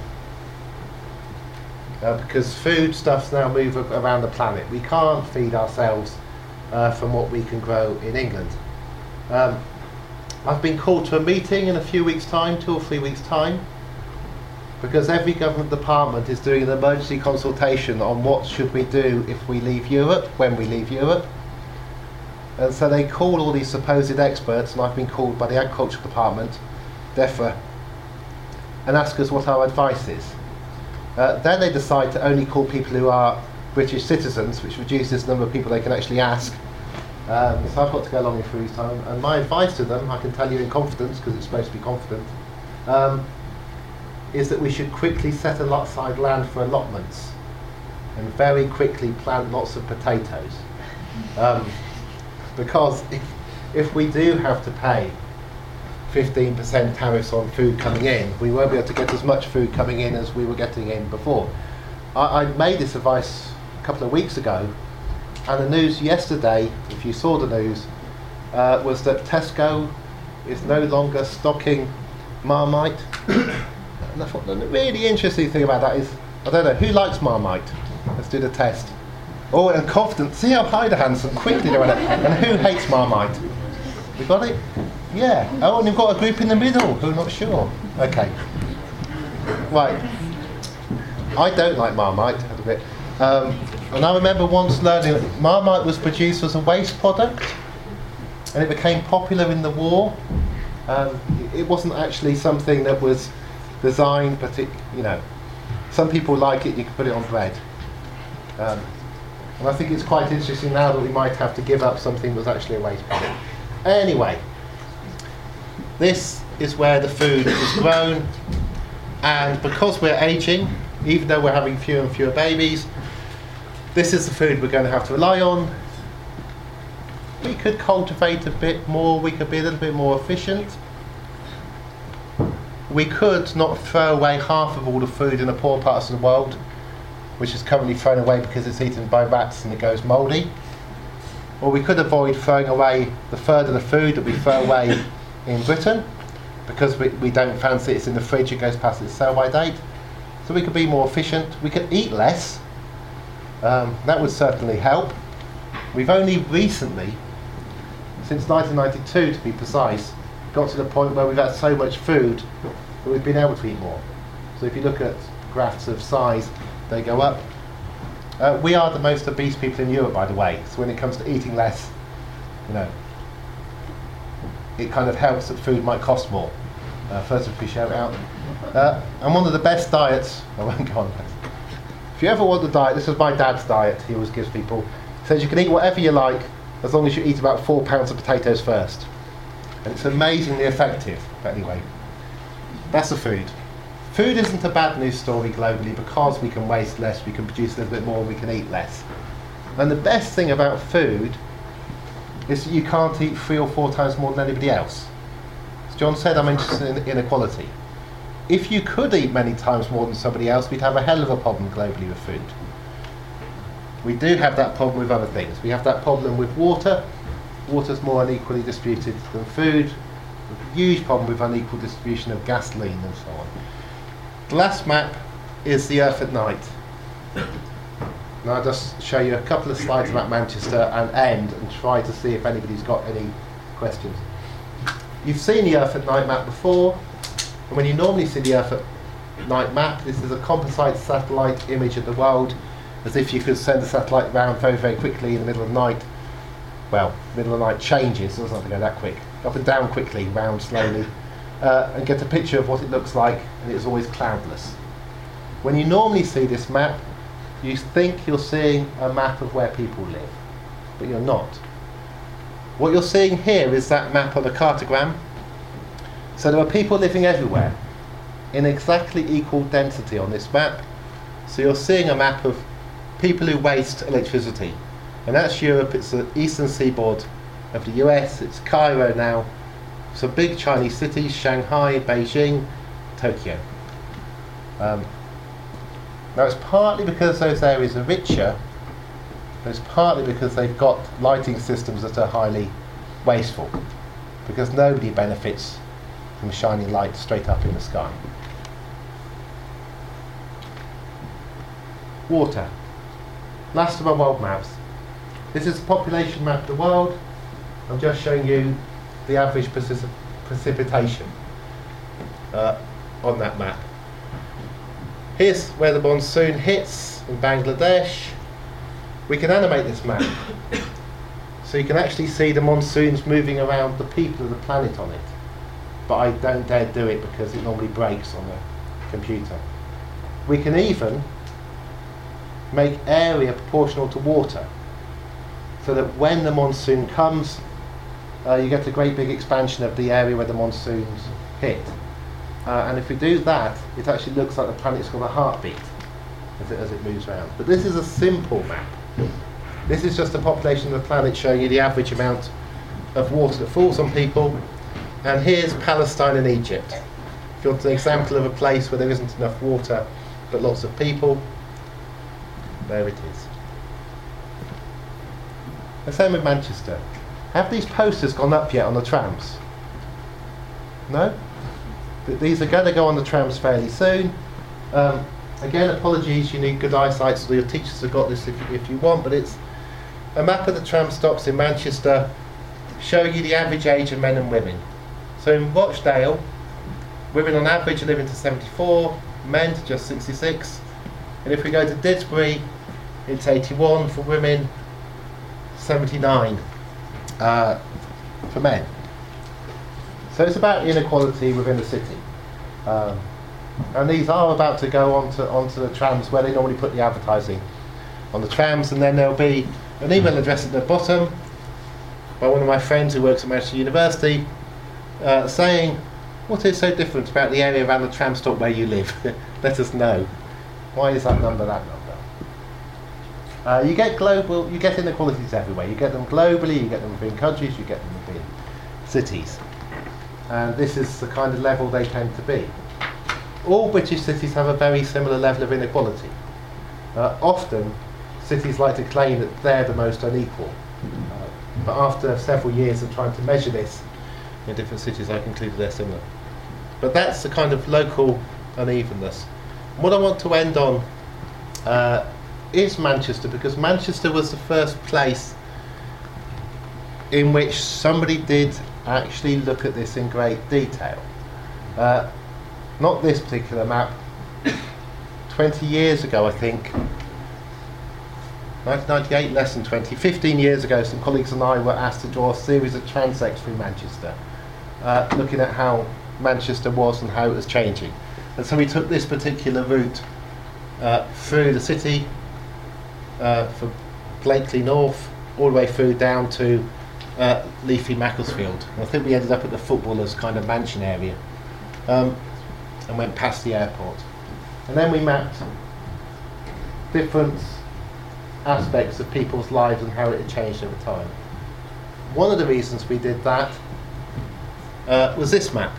Uh, because food stuffs now move around the planet. We can't feed ourselves uh, from what we can grow in England. Um, I've been called to a meeting in a few weeks' time, two or three weeks' time, because every government department is doing an emergency consultation on what should we do if we leave Europe, when we leave Europe. And so they call all these supposed experts, and I've been called by the Agriculture Department, DEFRA, and ask us what our advice is. Uh, then they decide to only call people who are British citizens, which reduces the number of people they can actually ask. Um, so I've got to go along in three weeks' time. And my advice to them, I can tell you in confidence, because it's supposed to be confident, um, is that we should quickly set aside land for allotments and very quickly plant lots of potatoes. Um, because if, if we do have to pay fifteen percent tariffs on food coming in, we won't be able to get as much food coming in as we were getting in before. I, I made this advice a couple of weeks ago, and the news yesterday, if you saw the news, uh, was that Tesco is no longer stocking Marmite. And I thought the really interesting thing about that is, I don't know, who likes Marmite? Let's do the test. Oh, and confident, see how high the hands and quickly they went up. And who hates Marmite? We got it? Yeah. Oh, and you've got a group in the middle who are not sure. Okay. Right. I don't like Marmite a bit. Um, and I remember once learning that Marmite was produced as a waste product, and it became popular in the war Um, it wasn't actually something that was designed, but it, you know, some people like it, you can put it on bread. Um, and I think it's quite interesting now that we might have to give up something that was actually a waste product. Anyway, this is where the food is grown, and because we're aging, even though we're having fewer and fewer babies, this is the food we're going to have to rely on. We could cultivate a bit more, we could be a little bit more efficient. We could not throw away half of all the food in the poor parts of the world, which is currently thrown away because it's eaten by rats and it goes mouldy. Or we could avoid throwing away the third of the food that we throw away in Britain, because we, we don't fancy it's in the fridge, it goes past its sell-by date. So we could be more efficient. We could eat less. Um, that would certainly help. We've only recently, since nineteen ninety-two to be precise, got to the point where we've had so much food that we've been able to eat more. So if you look at graphs of size, they go up. Uh, we are the most obese people in Europe, by the way, so when it comes to eating less, you know, it kind of helps that food might cost more. Uh, first of all, shout out. Uh, and one of the best diets, I won't go on. If you ever want the diet, this is my dad's diet, he always gives people. He says you can eat whatever you like, as long as you eat about four pounds of potatoes first. And it's amazingly effective. But anyway, that's the food. Food isn't a bad news story globally because we can waste less, we can produce a little bit more, we can eat less. And the best thing about food is that you can't eat three or four times more than anybody else. As John said, I'm interested in inequality. If you could eat many times more than somebody else, we'd have a hell of a problem globally with food. We do have that problem with other things. We have that problem with water. Water's more unequally distributed than food. We have a huge problem with unequal distribution of gasoline and so on. The last map is the Earth at night. Now I'll just show you a couple of slides about Manchester and end and try to see if anybody's got any questions. You've seen the Earth at night map before, and when you normally see the Earth at night map, this is a composite satellite image of the world, as if you could send a satellite around very, very quickly in the middle of the night. Well, middle of the night changes, so it doesn't have to go that quick. Up and down quickly, round slowly, uh, and get a picture of what it looks like, and it's always cloudless. When you normally see this map, you think you're seeing a map of where people live, but you're not. What you're seeing here is that map of a cartogram. So there are people living everywhere in exactly equal density on this map. So you're seeing a map of people who waste electricity. And that's Europe, it's the eastern seaboard of the U S, it's Cairo now, some big Chinese cities, Shanghai, Beijing, Tokyo. Um, now it's partly because those areas are richer, but it's partly because they've got lighting systems that are highly wasteful, because nobody benefits from shining light straight up in the sky. Water. Last of our world maps. This is the population map of the world. I'm just showing you the average precip precipitation uh, on that map. Here's where the monsoon hits in Bangladesh. We can animate this map so you can actually see the monsoons moving around the people of the planet on it. But I don't dare do it because it normally breaks on the computer. We can even make area proportional to water, so that when the monsoon comes, uh, you get a great big expansion of the area where the monsoons hit. Uh, and if we do that, it actually looks like the planet's got a heartbeat as it, as it moves around. But this is a simple map. This is just the population of the planet showing you the average amount of water that falls on people. And here's Palestine and Egypt. If you want an example of a place where there isn't enough water but lots of people, there it is. The same with Manchester. Have these posters gone up yet on the trams? No? But these are going to go on the trams fairly soon. Um, again, apologies, you need good eyesight, so your teachers have got this if you, if you want, but it's a map of the tram stops in Manchester showing you the average age of men and women. So in Rochdale, women on average are living to seventy-four, men to just sixty-six. And if we go to Didsbury, it's eighty-one for women, seventy-nine uh, for men. So it's about inequality within the city. Um, and these are about to go onto, onto the trams where they normally put the advertising on the trams, and then there'll be an email address at the bottom by one of my friends who works at Manchester University uh, saying, what is so different about the area around the tram stop where you live? Let us know. Why is that number that number? Uh, you get global, you get inequalities everywhere. You get them globally, you get them within countries, you get them within cities. And this is the kind of level they tend to be. All British cities have a very similar level of inequality. Uh, often, cities like to claim that they're the most unequal. Uh, but after several years of trying to measure this in different cities, I concluded they're similar. But that's the kind of local unevenness. And what I want to end on uh, is Manchester, because Manchester was the first place in which somebody did actually look at this in great detail. Uh, not this particular map. twenty years ago, I think, nineteen ninety-eight, less than twenty, fifteen years ago, some colleagues and I were asked to draw a series of transects through Manchester, uh, looking at how Manchester was and how it was changing. And so we took this particular route uh, through the city, uh, from Blakely North, all the way through down to uh, leafy Macclesfield. And I think we ended up at the footballers' kind of mansion area, um, and went past the airport. And then we mapped different aspects of people's lives and how it had changed over time. One of the reasons we did that uh, was this map.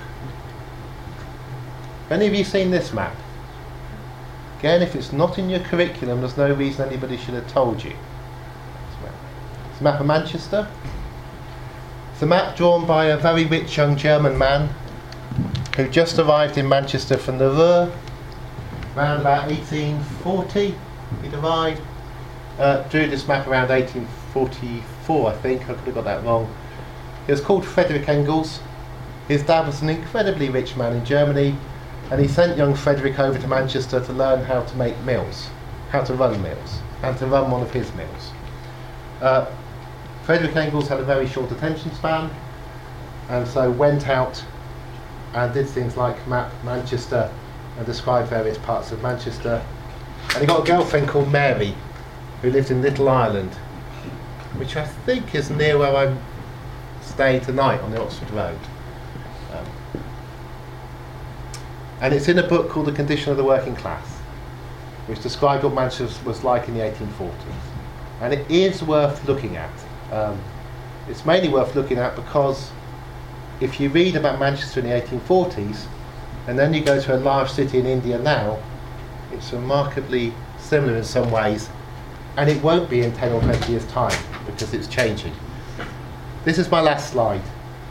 Have any of you seen this map? Again, if it's not in your curriculum, there's no reason anybody should have told you. It's a map of Manchester. It's a map drawn by a very rich young German man who just arrived in Manchester from the Ruhr around about eighteen forty. He'd arrived. Uh, drew this map around eighteen forty-four, I think. I could have got that wrong. He was called Frederick Engels. His dad was an incredibly rich man in Germany, and he sent young Frederick over to Manchester to learn how to make mills, how to run mills, and to run one of his mills. Uh, Frederick Engels had a very short attention span, and so went out and did things like map Manchester and describe various parts of Manchester. And he got a girlfriend called Mary, who lived in Little Ireland, which I think is near where I'm staying tonight on the Oxford Road. Um, and it's in a book called The Condition of the Working Class, which described what Manchester was like in the eighteen forties. And it is worth looking at. Um, it's mainly worth looking at because if you read about Manchester in the eighteen forties, and then you go to a large city in India now, it's remarkably similar in some ways, and it won't be in ten or twenty years' time because it's changing. This is my last slide.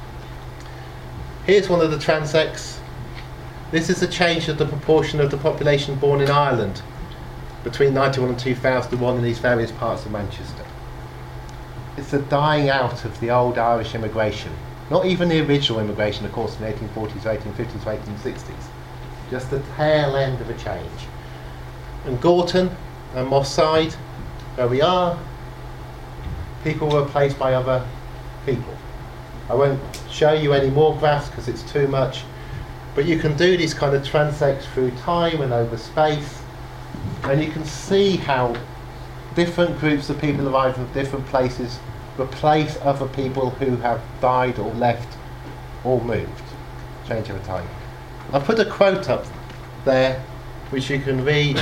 Here's one of the transects. This is a change of the proportion of the population born in Ireland between ninety-one and two thousand one in these various parts of Manchester. It's the dying out of the old Irish immigration. Not even the original immigration, of course, in the eighteen forties, eighteen fifties, eighteen sixties. Just the tail end of a change. And Gorton and Moss Side, where we are, people were replaced by other people. I won't show you any more graphs because it's too much, but you can do these kind of transects through time and over space, and you can see how different groups of people arrive from different places replace other people who have died or left or moved. Change over time. I've put a quote up there which you can read,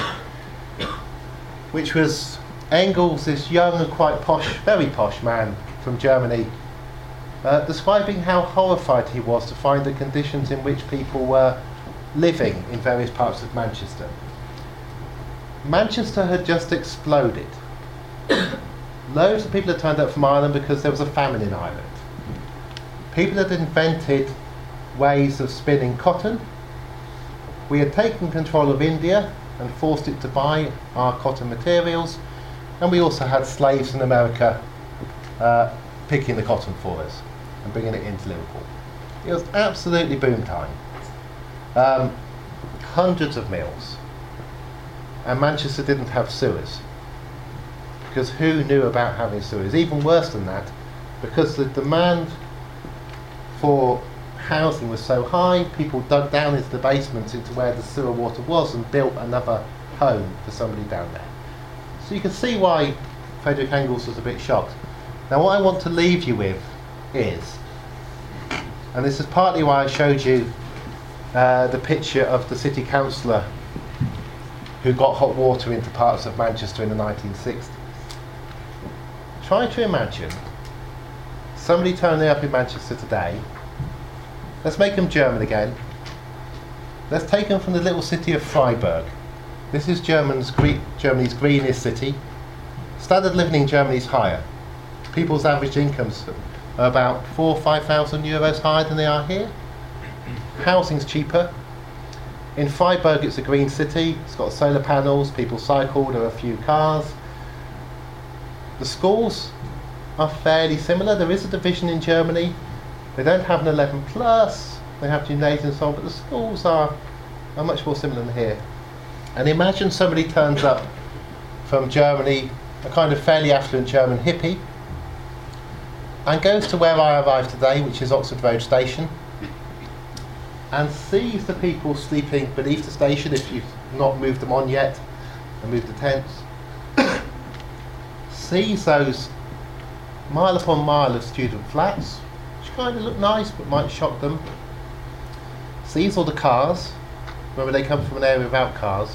which was Engels, this young and quite posh, very posh man from Germany, uh, describing how horrified he was to find the conditions in which people were living in various parts of Manchester. Manchester had just exploded. Loads of people had turned up from Ireland because there was a famine in Ireland. People had invented ways of spinning cotton. We had taken control of India and forced it to buy our cotton materials, and we also had slaves in America uh, picking the cotton for us and bringing it into Liverpool. It was absolutely boom time. Um, hundreds of mills. And Manchester didn't have sewers, because who knew about having sewers? Even worse than that, because the demand for housing was so high, people dug down into the basements into where the sewer water was and built another home for somebody down there. So you can see why Frederick Engels was a bit shocked. Now what I want to leave you with is, and this is partly why I showed you uh, the picture of the city councillor who got hot water into parts of Manchester in the nineteen sixties. Try to imagine somebody turning up in Manchester today. Let's make them German again. Let's take them from the little city of Freiburg. This is German's gre Germany's greenest city. Standard of living in Germany is higher. People's average incomes are about four or five thousand euros higher than they are here. Housing's cheaper. In Freiburg, it's a green city. It's got solar panels. People cycle. There are a few cars. The schools are fairly similar. There is a division in Germany. They don't have an eleven plus. They have gymnasium and so on, but the schools are are much more similar than here. And imagine somebody turns up from Germany, a kind of fairly affluent German hippie, and goes to where I arrived today, which is Oxford Road Station, and sees the people sleeping beneath the station, if you've not moved them on yet, and moved the tents, sees those mile upon mile of student flats, which kind of look nice but might shock them, sees all the cars, whether they come from an area without cars.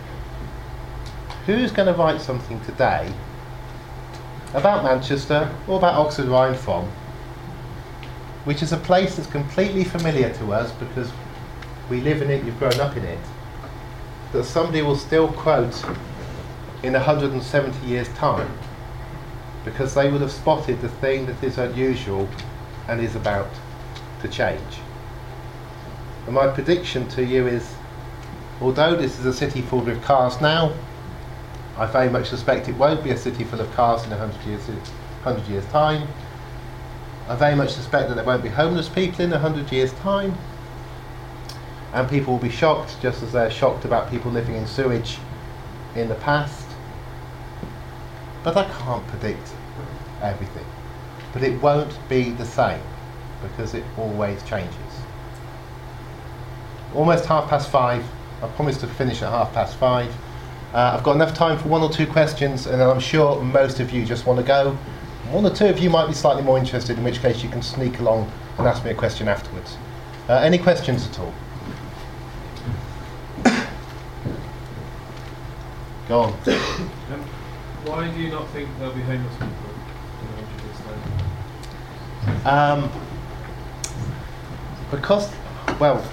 Who's going to write something today about Manchester or about Oxford where I'm from, which is a place that's completely familiar to us because we live in it, you've grown up in it, that somebody will still quote in one hundred seventy years' time because they would have spotted the thing that is unusual and is about to change. And my prediction to you is, although this is a city full with cars now, I very much suspect it won't be a city full of cars in a hundred years, hundred years' time. I very much suspect that there won't be homeless people in a hundred years' time. And people will be shocked, just as they're shocked about people living in sewage in the past. But I can't predict everything. But it won't be the same, because it always changes. Almost half past five. I promised to finish at half past five. Uh, I've got enough time for one or two questions, and then I'm sure most of you just want to go. One or two of you might be slightly more interested, in which case you can sneak along and ask me a question afterwards. Uh, any questions at all? Go on. Um, why do you not think there'll be homeless people in one hundred years' time? Um, because, well,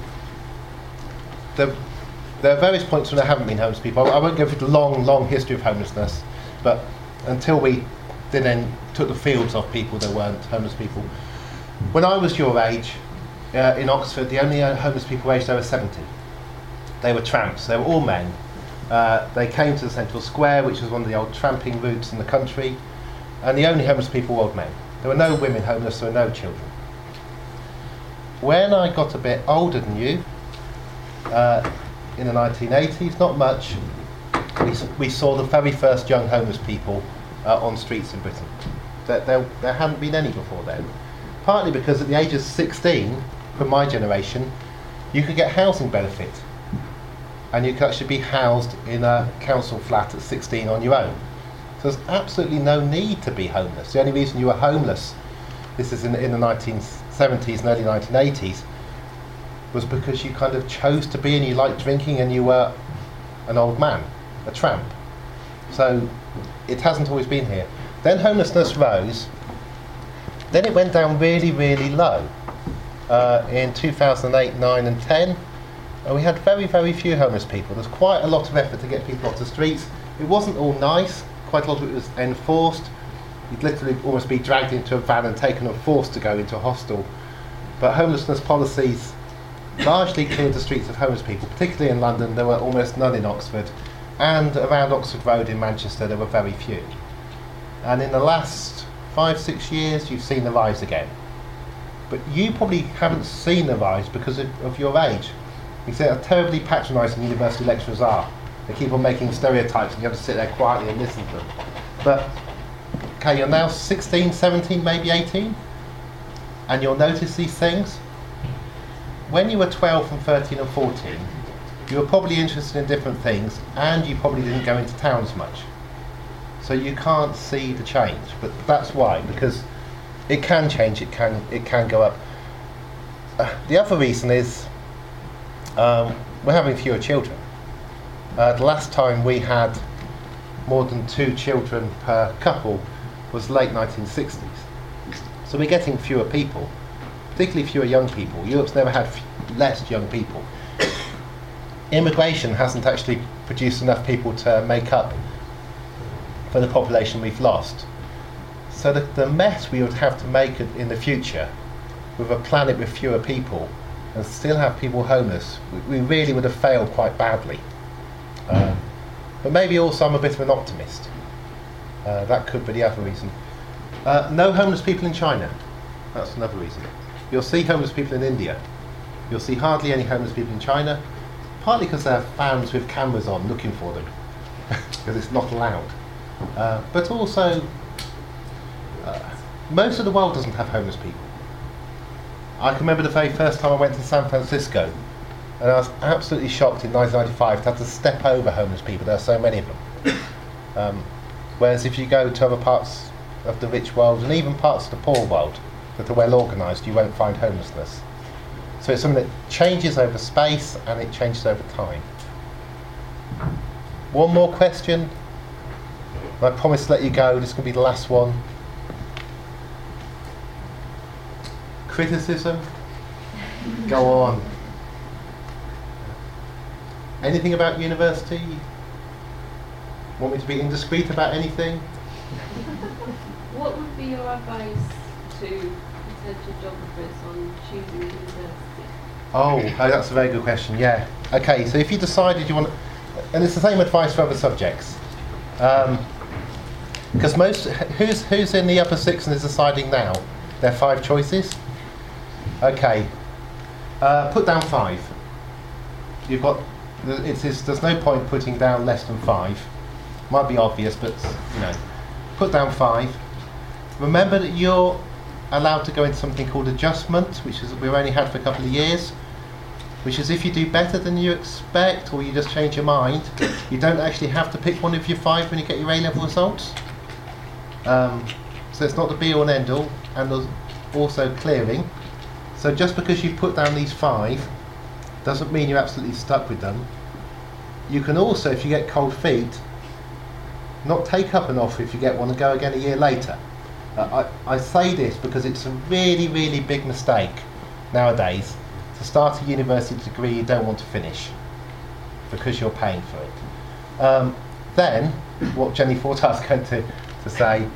the There are various points when there haven't been homeless people. I won't go through the long, long history of homelessness, but until we did then took the fields off people, there weren't homeless people. When I was your age, uh, in Oxford, the only uh, homeless people aged over seventy. They were tramps. They were all men. Uh, they came to the Central Square, which was one of the old tramping routes in the country, and the only homeless people were old men. There were no women homeless, there were no children. When I got a bit older than you, uh, in the nineteen eighties, not much, we, we saw the very first young homeless people uh, on streets in Britain. There, there, there hadn't been any before then. Partly because at the age of sixteen, from my generation, you could get housing benefit. And you could actually be housed in a council flat at sixteen on your own. So there's absolutely no need to be homeless. The only reason you were homeless, this is in, in the nineteen seventies and early nineteen eighties, was because you kind of chose to be and you liked drinking and you were an old man, a tramp. So it hasn't always been here. Then homelessness rose, then it went down really, really low. Uh, in two thousand eight, nine and ten, and we had very, very few homeless people. There's quite a lot of effort to get people off the streets. It wasn't all nice, quite a lot of it was enforced. You'd literally almost be dragged into a van and taken and forced to go into a hostel. But homelessness policies largely cleared the streets of homeless people, particularly in London. There were almost none in Oxford, and around Oxford Road in Manchester there were very few. And in the last five, six years you've seen the rise again. But you probably haven't seen the rise because of, of your age. You see how terribly patronising university lecturers are. They keep on making stereotypes and you have to sit there quietly and listen to them. But, okay, you're now sixteen, seventeen, maybe eighteen, and you'll notice these things. when you were twelve and thirteen and fourteen, you were probably interested in different things, and you probably didn't go into towns much. So you can't see the change, but that's why, because it can change, it can, it can go up. Uh, the other reason is um, we're having fewer children. Uh, the last time we had more than two children per couple was late nineteen sixties. So we're getting fewer people, particularly fewer young people. Europe's never had f less young people. Immigration hasn't actually produced enough people to make up for the population we've lost. So the, the mess we would have to make it in the future with a planet with fewer people and still have people homeless, we, we really would have failed quite badly. Uh, but maybe also I'm a bit of an optimist. Uh, that could be the other reason. Uh, no homeless people in China. That's another reason. You'll see homeless people in India. You'll see hardly any homeless people in China, partly because they have vans with cameras on looking for them, because it's not allowed. Uh, but also, uh, most of the world doesn't have homeless people. I can remember the very first time I went to San Francisco, and I was absolutely shocked in nineteen ninety-five to have to step over homeless people. There are so many of them. Um, whereas if you go to other parts of the rich world, and even parts of the poor world that are well organised, you won't find homelessness. So it's something that changes over space and it changes over time. One more question. I promise to let you go. This is going to be the last one. Criticism? Go on. Anything about university? Want me to be indiscreet about anything? What would be your advice to potential geographers on choosing a university? Oh, oh, that's a very good question, yeah. Okay, so if you decided you want, and it's the same advice for other subjects. Because um, most, who's, who's in the upper six and is deciding now? There are five choices? Okay, uh, put down five. You've got, it's, it's, there's no point putting down less than five. Might be obvious, but you know, put down five. Remember that you're allowed to go into something called adjustment, which is we've only had for a couple of years, which is if you do better than you expect or you just change your mind, you don't actually have to pick one of your five when you get your A-level results. Um, so it's not the be-all and end-all, and there's also clearing. So just because you put down these five doesn't mean you're absolutely stuck with them. You can also, if you get cold feet, not take up an offer if you get one and go again a year later. Uh, I, I say this because it's a really, really big mistake nowadays to start a university degree you don't want to finish because you're paying for it. Um, then, what Jenny thought I was going to, to say,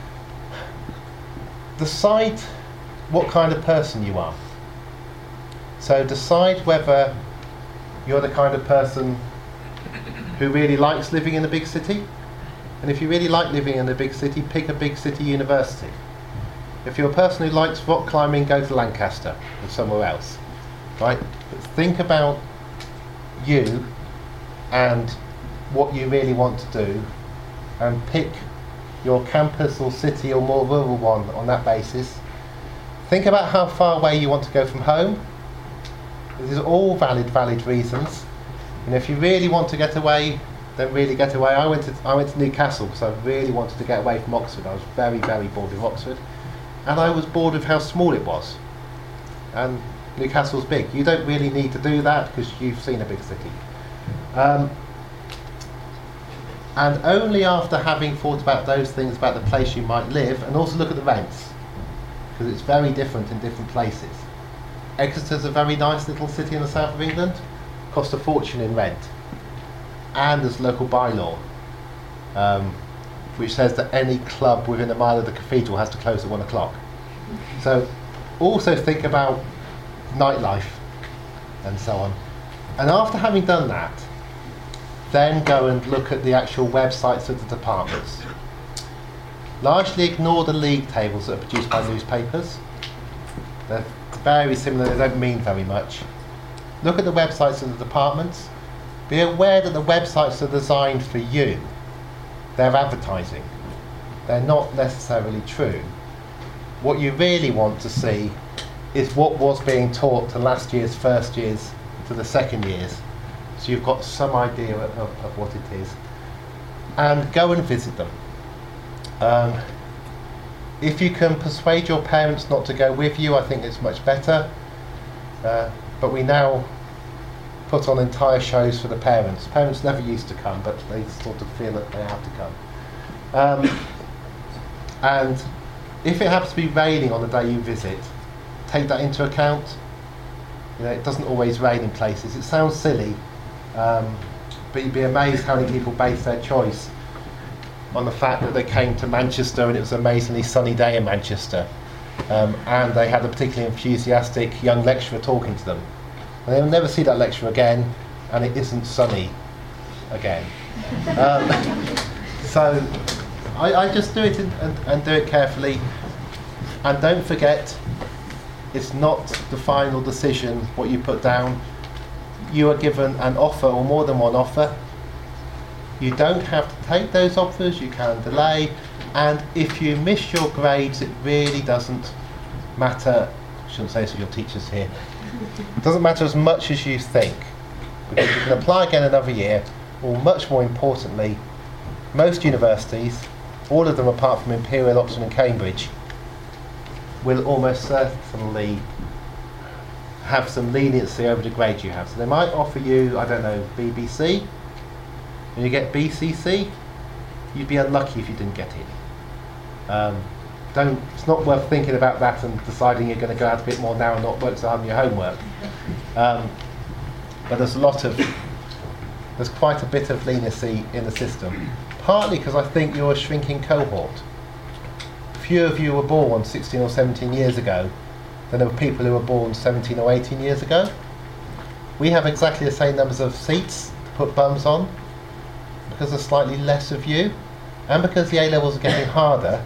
decide what kind of person you are. So decide whether you're the kind of person who really likes living in a big city. And if you really like living in a big city, pick a big city university. If you're a person who likes rock climbing, go to Lancaster or somewhere else. Right? But think about you and what you really want to do, and pick your campus or city or more rural one on that basis. Think about how far away you want to go from home. These are all valid, valid reasons. And if you really want to get away, then really get away. I went to I went to Newcastle because I really wanted to get away from Oxford. I was very, very bored with Oxford, and I was bored of how small it was. And Newcastle's big. You don't really need to do that because you've seen a big city. Um, and only after having thought about those things about the place you might live, and also look at the rents, because it's very different in different places. Exeter's a very nice little city in the south of England, cost a fortune in rent. And there's local bylaw, um, which says that any club within a mile of the cathedral has to close at one o'clock. So also think about nightlife and so on. And after having done that, then go and look at the actual websites of the departments. Largely ignore the league tables that are produced by newspapers. They're very similar, they don't mean very much. Look at the websites of the departments. Be aware that the websites are designed for you. They're advertising. They're not necessarily true. What you really want to see is what was being taught to last year's first years to the second years. So you've got some idea of, of, of what it is. And go and visit them. Um, if you can persuade your parents not to go with you, I think it's much better. Uh, but we now put on entire shows for the parents. Parents never used to come, but they sort of feel that they have to come. Um, and if it happens to be raining on the day you visit, take that into account. You know, it doesn't always rain in places. It sounds silly, um, but you'd be amazed how many people base their choice on the fact that they came to Manchester and it was an amazingly sunny day in Manchester, um, and they had a particularly enthusiastic young lecturer talking to them. And they'll never see that lecturer again, and it isn't sunny again. Um, so I, I just do it in, and, and do it carefully. And don't forget, it's not the final decision what you put down. You are given an offer or more than one offer. You don't have to take those offers, you can delay, and if you miss your grades, it really doesn't matter. I shouldn't say this to your teachers here. It doesn't matter as much as you think, because you can apply again another year, or much more importantly, most universities, all of them apart from Imperial, Oxford and Cambridge, will almost certainly have some leniency over the grade you have. So they might offer you, I don't know, B B C, and you get B C C, you'd be unlucky if you didn't get it. Um, don't, it's not worth thinking about that and deciding you're going to go out a bit more now and not work so hard on your homework. Um, but there's a lot of, there's quite a bit of leniency in the system. Partly because I think you're a shrinking cohort. Few of you were born sixteen or seventeen years ago than there were people who were born seventeen or eighteen years ago. We have exactly the same numbers of seats to put bums on because there's slightly less of you, and because the A-levels are getting harder.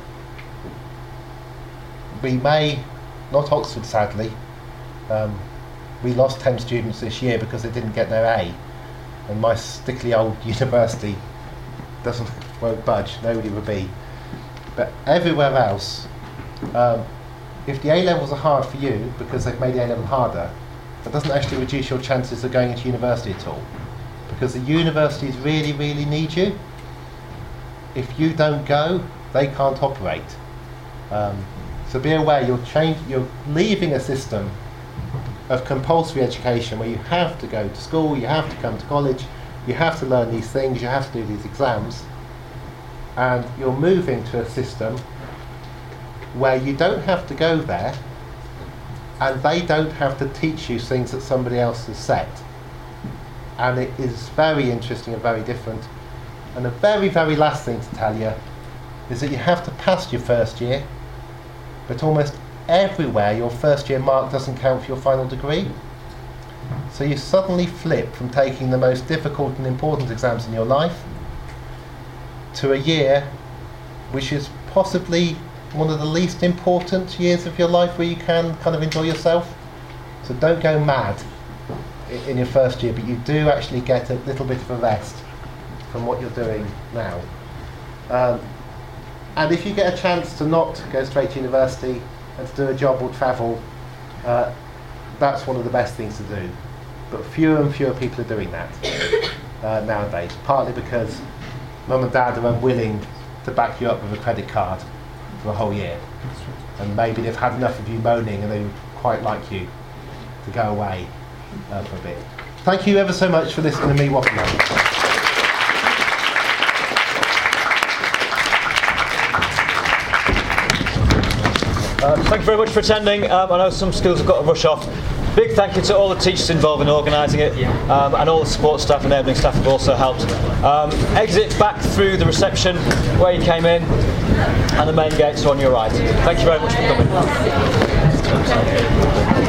We may, not Oxford sadly, um, we lost ten students this year because they didn't get their A, and my stickly old university doesn't, won't budge, nobody will be. But everywhere else, um, if the A-levels are hard for you because they've made the A-level harder, that doesn't actually reduce your chances of going into university at all, because the universities really, really need you. If you don't go, they can't operate. Um, so be aware, you're, change, you're leaving a system of compulsory education where you have to go to school, you have to come to college, you have to learn these things, you have to do these exams, and you're moving to a system where you don't have to go there and they don't have to teach you things that somebody else has set. And it is very interesting and very different. And the very, very last thing to tell you is that you have to pass your first year, but almost everywhere your first year mark doesn't count for your final degree. So you suddenly flip from taking the most difficult and important exams in your life to a year which is possibly one of the least important years of your life where you can kind of enjoy yourself. So don't go mad in your first year, but you do actually get a little bit of a rest from what you're doing now. Um, and if you get a chance to not go straight to university and to do a job or travel, uh, that's one of the best things to do. But fewer and fewer people are doing that uh, nowadays, partly because mum and dad are unwilling to back you up with a credit card for a whole year. And maybe they've had enough of you moaning and they would quite like you to go away uh, for a bit. Thank you ever so much for listening to me waffle on. Uh, thank you very much for attending. Um, I know some schools have got to rush off. Big thank you to all the teachers involved in organising it, um, and all the support staff and enabling staff have also helped. Um, exit back through the reception where you came in, and the main gates are on your right. Thank you very much for coming.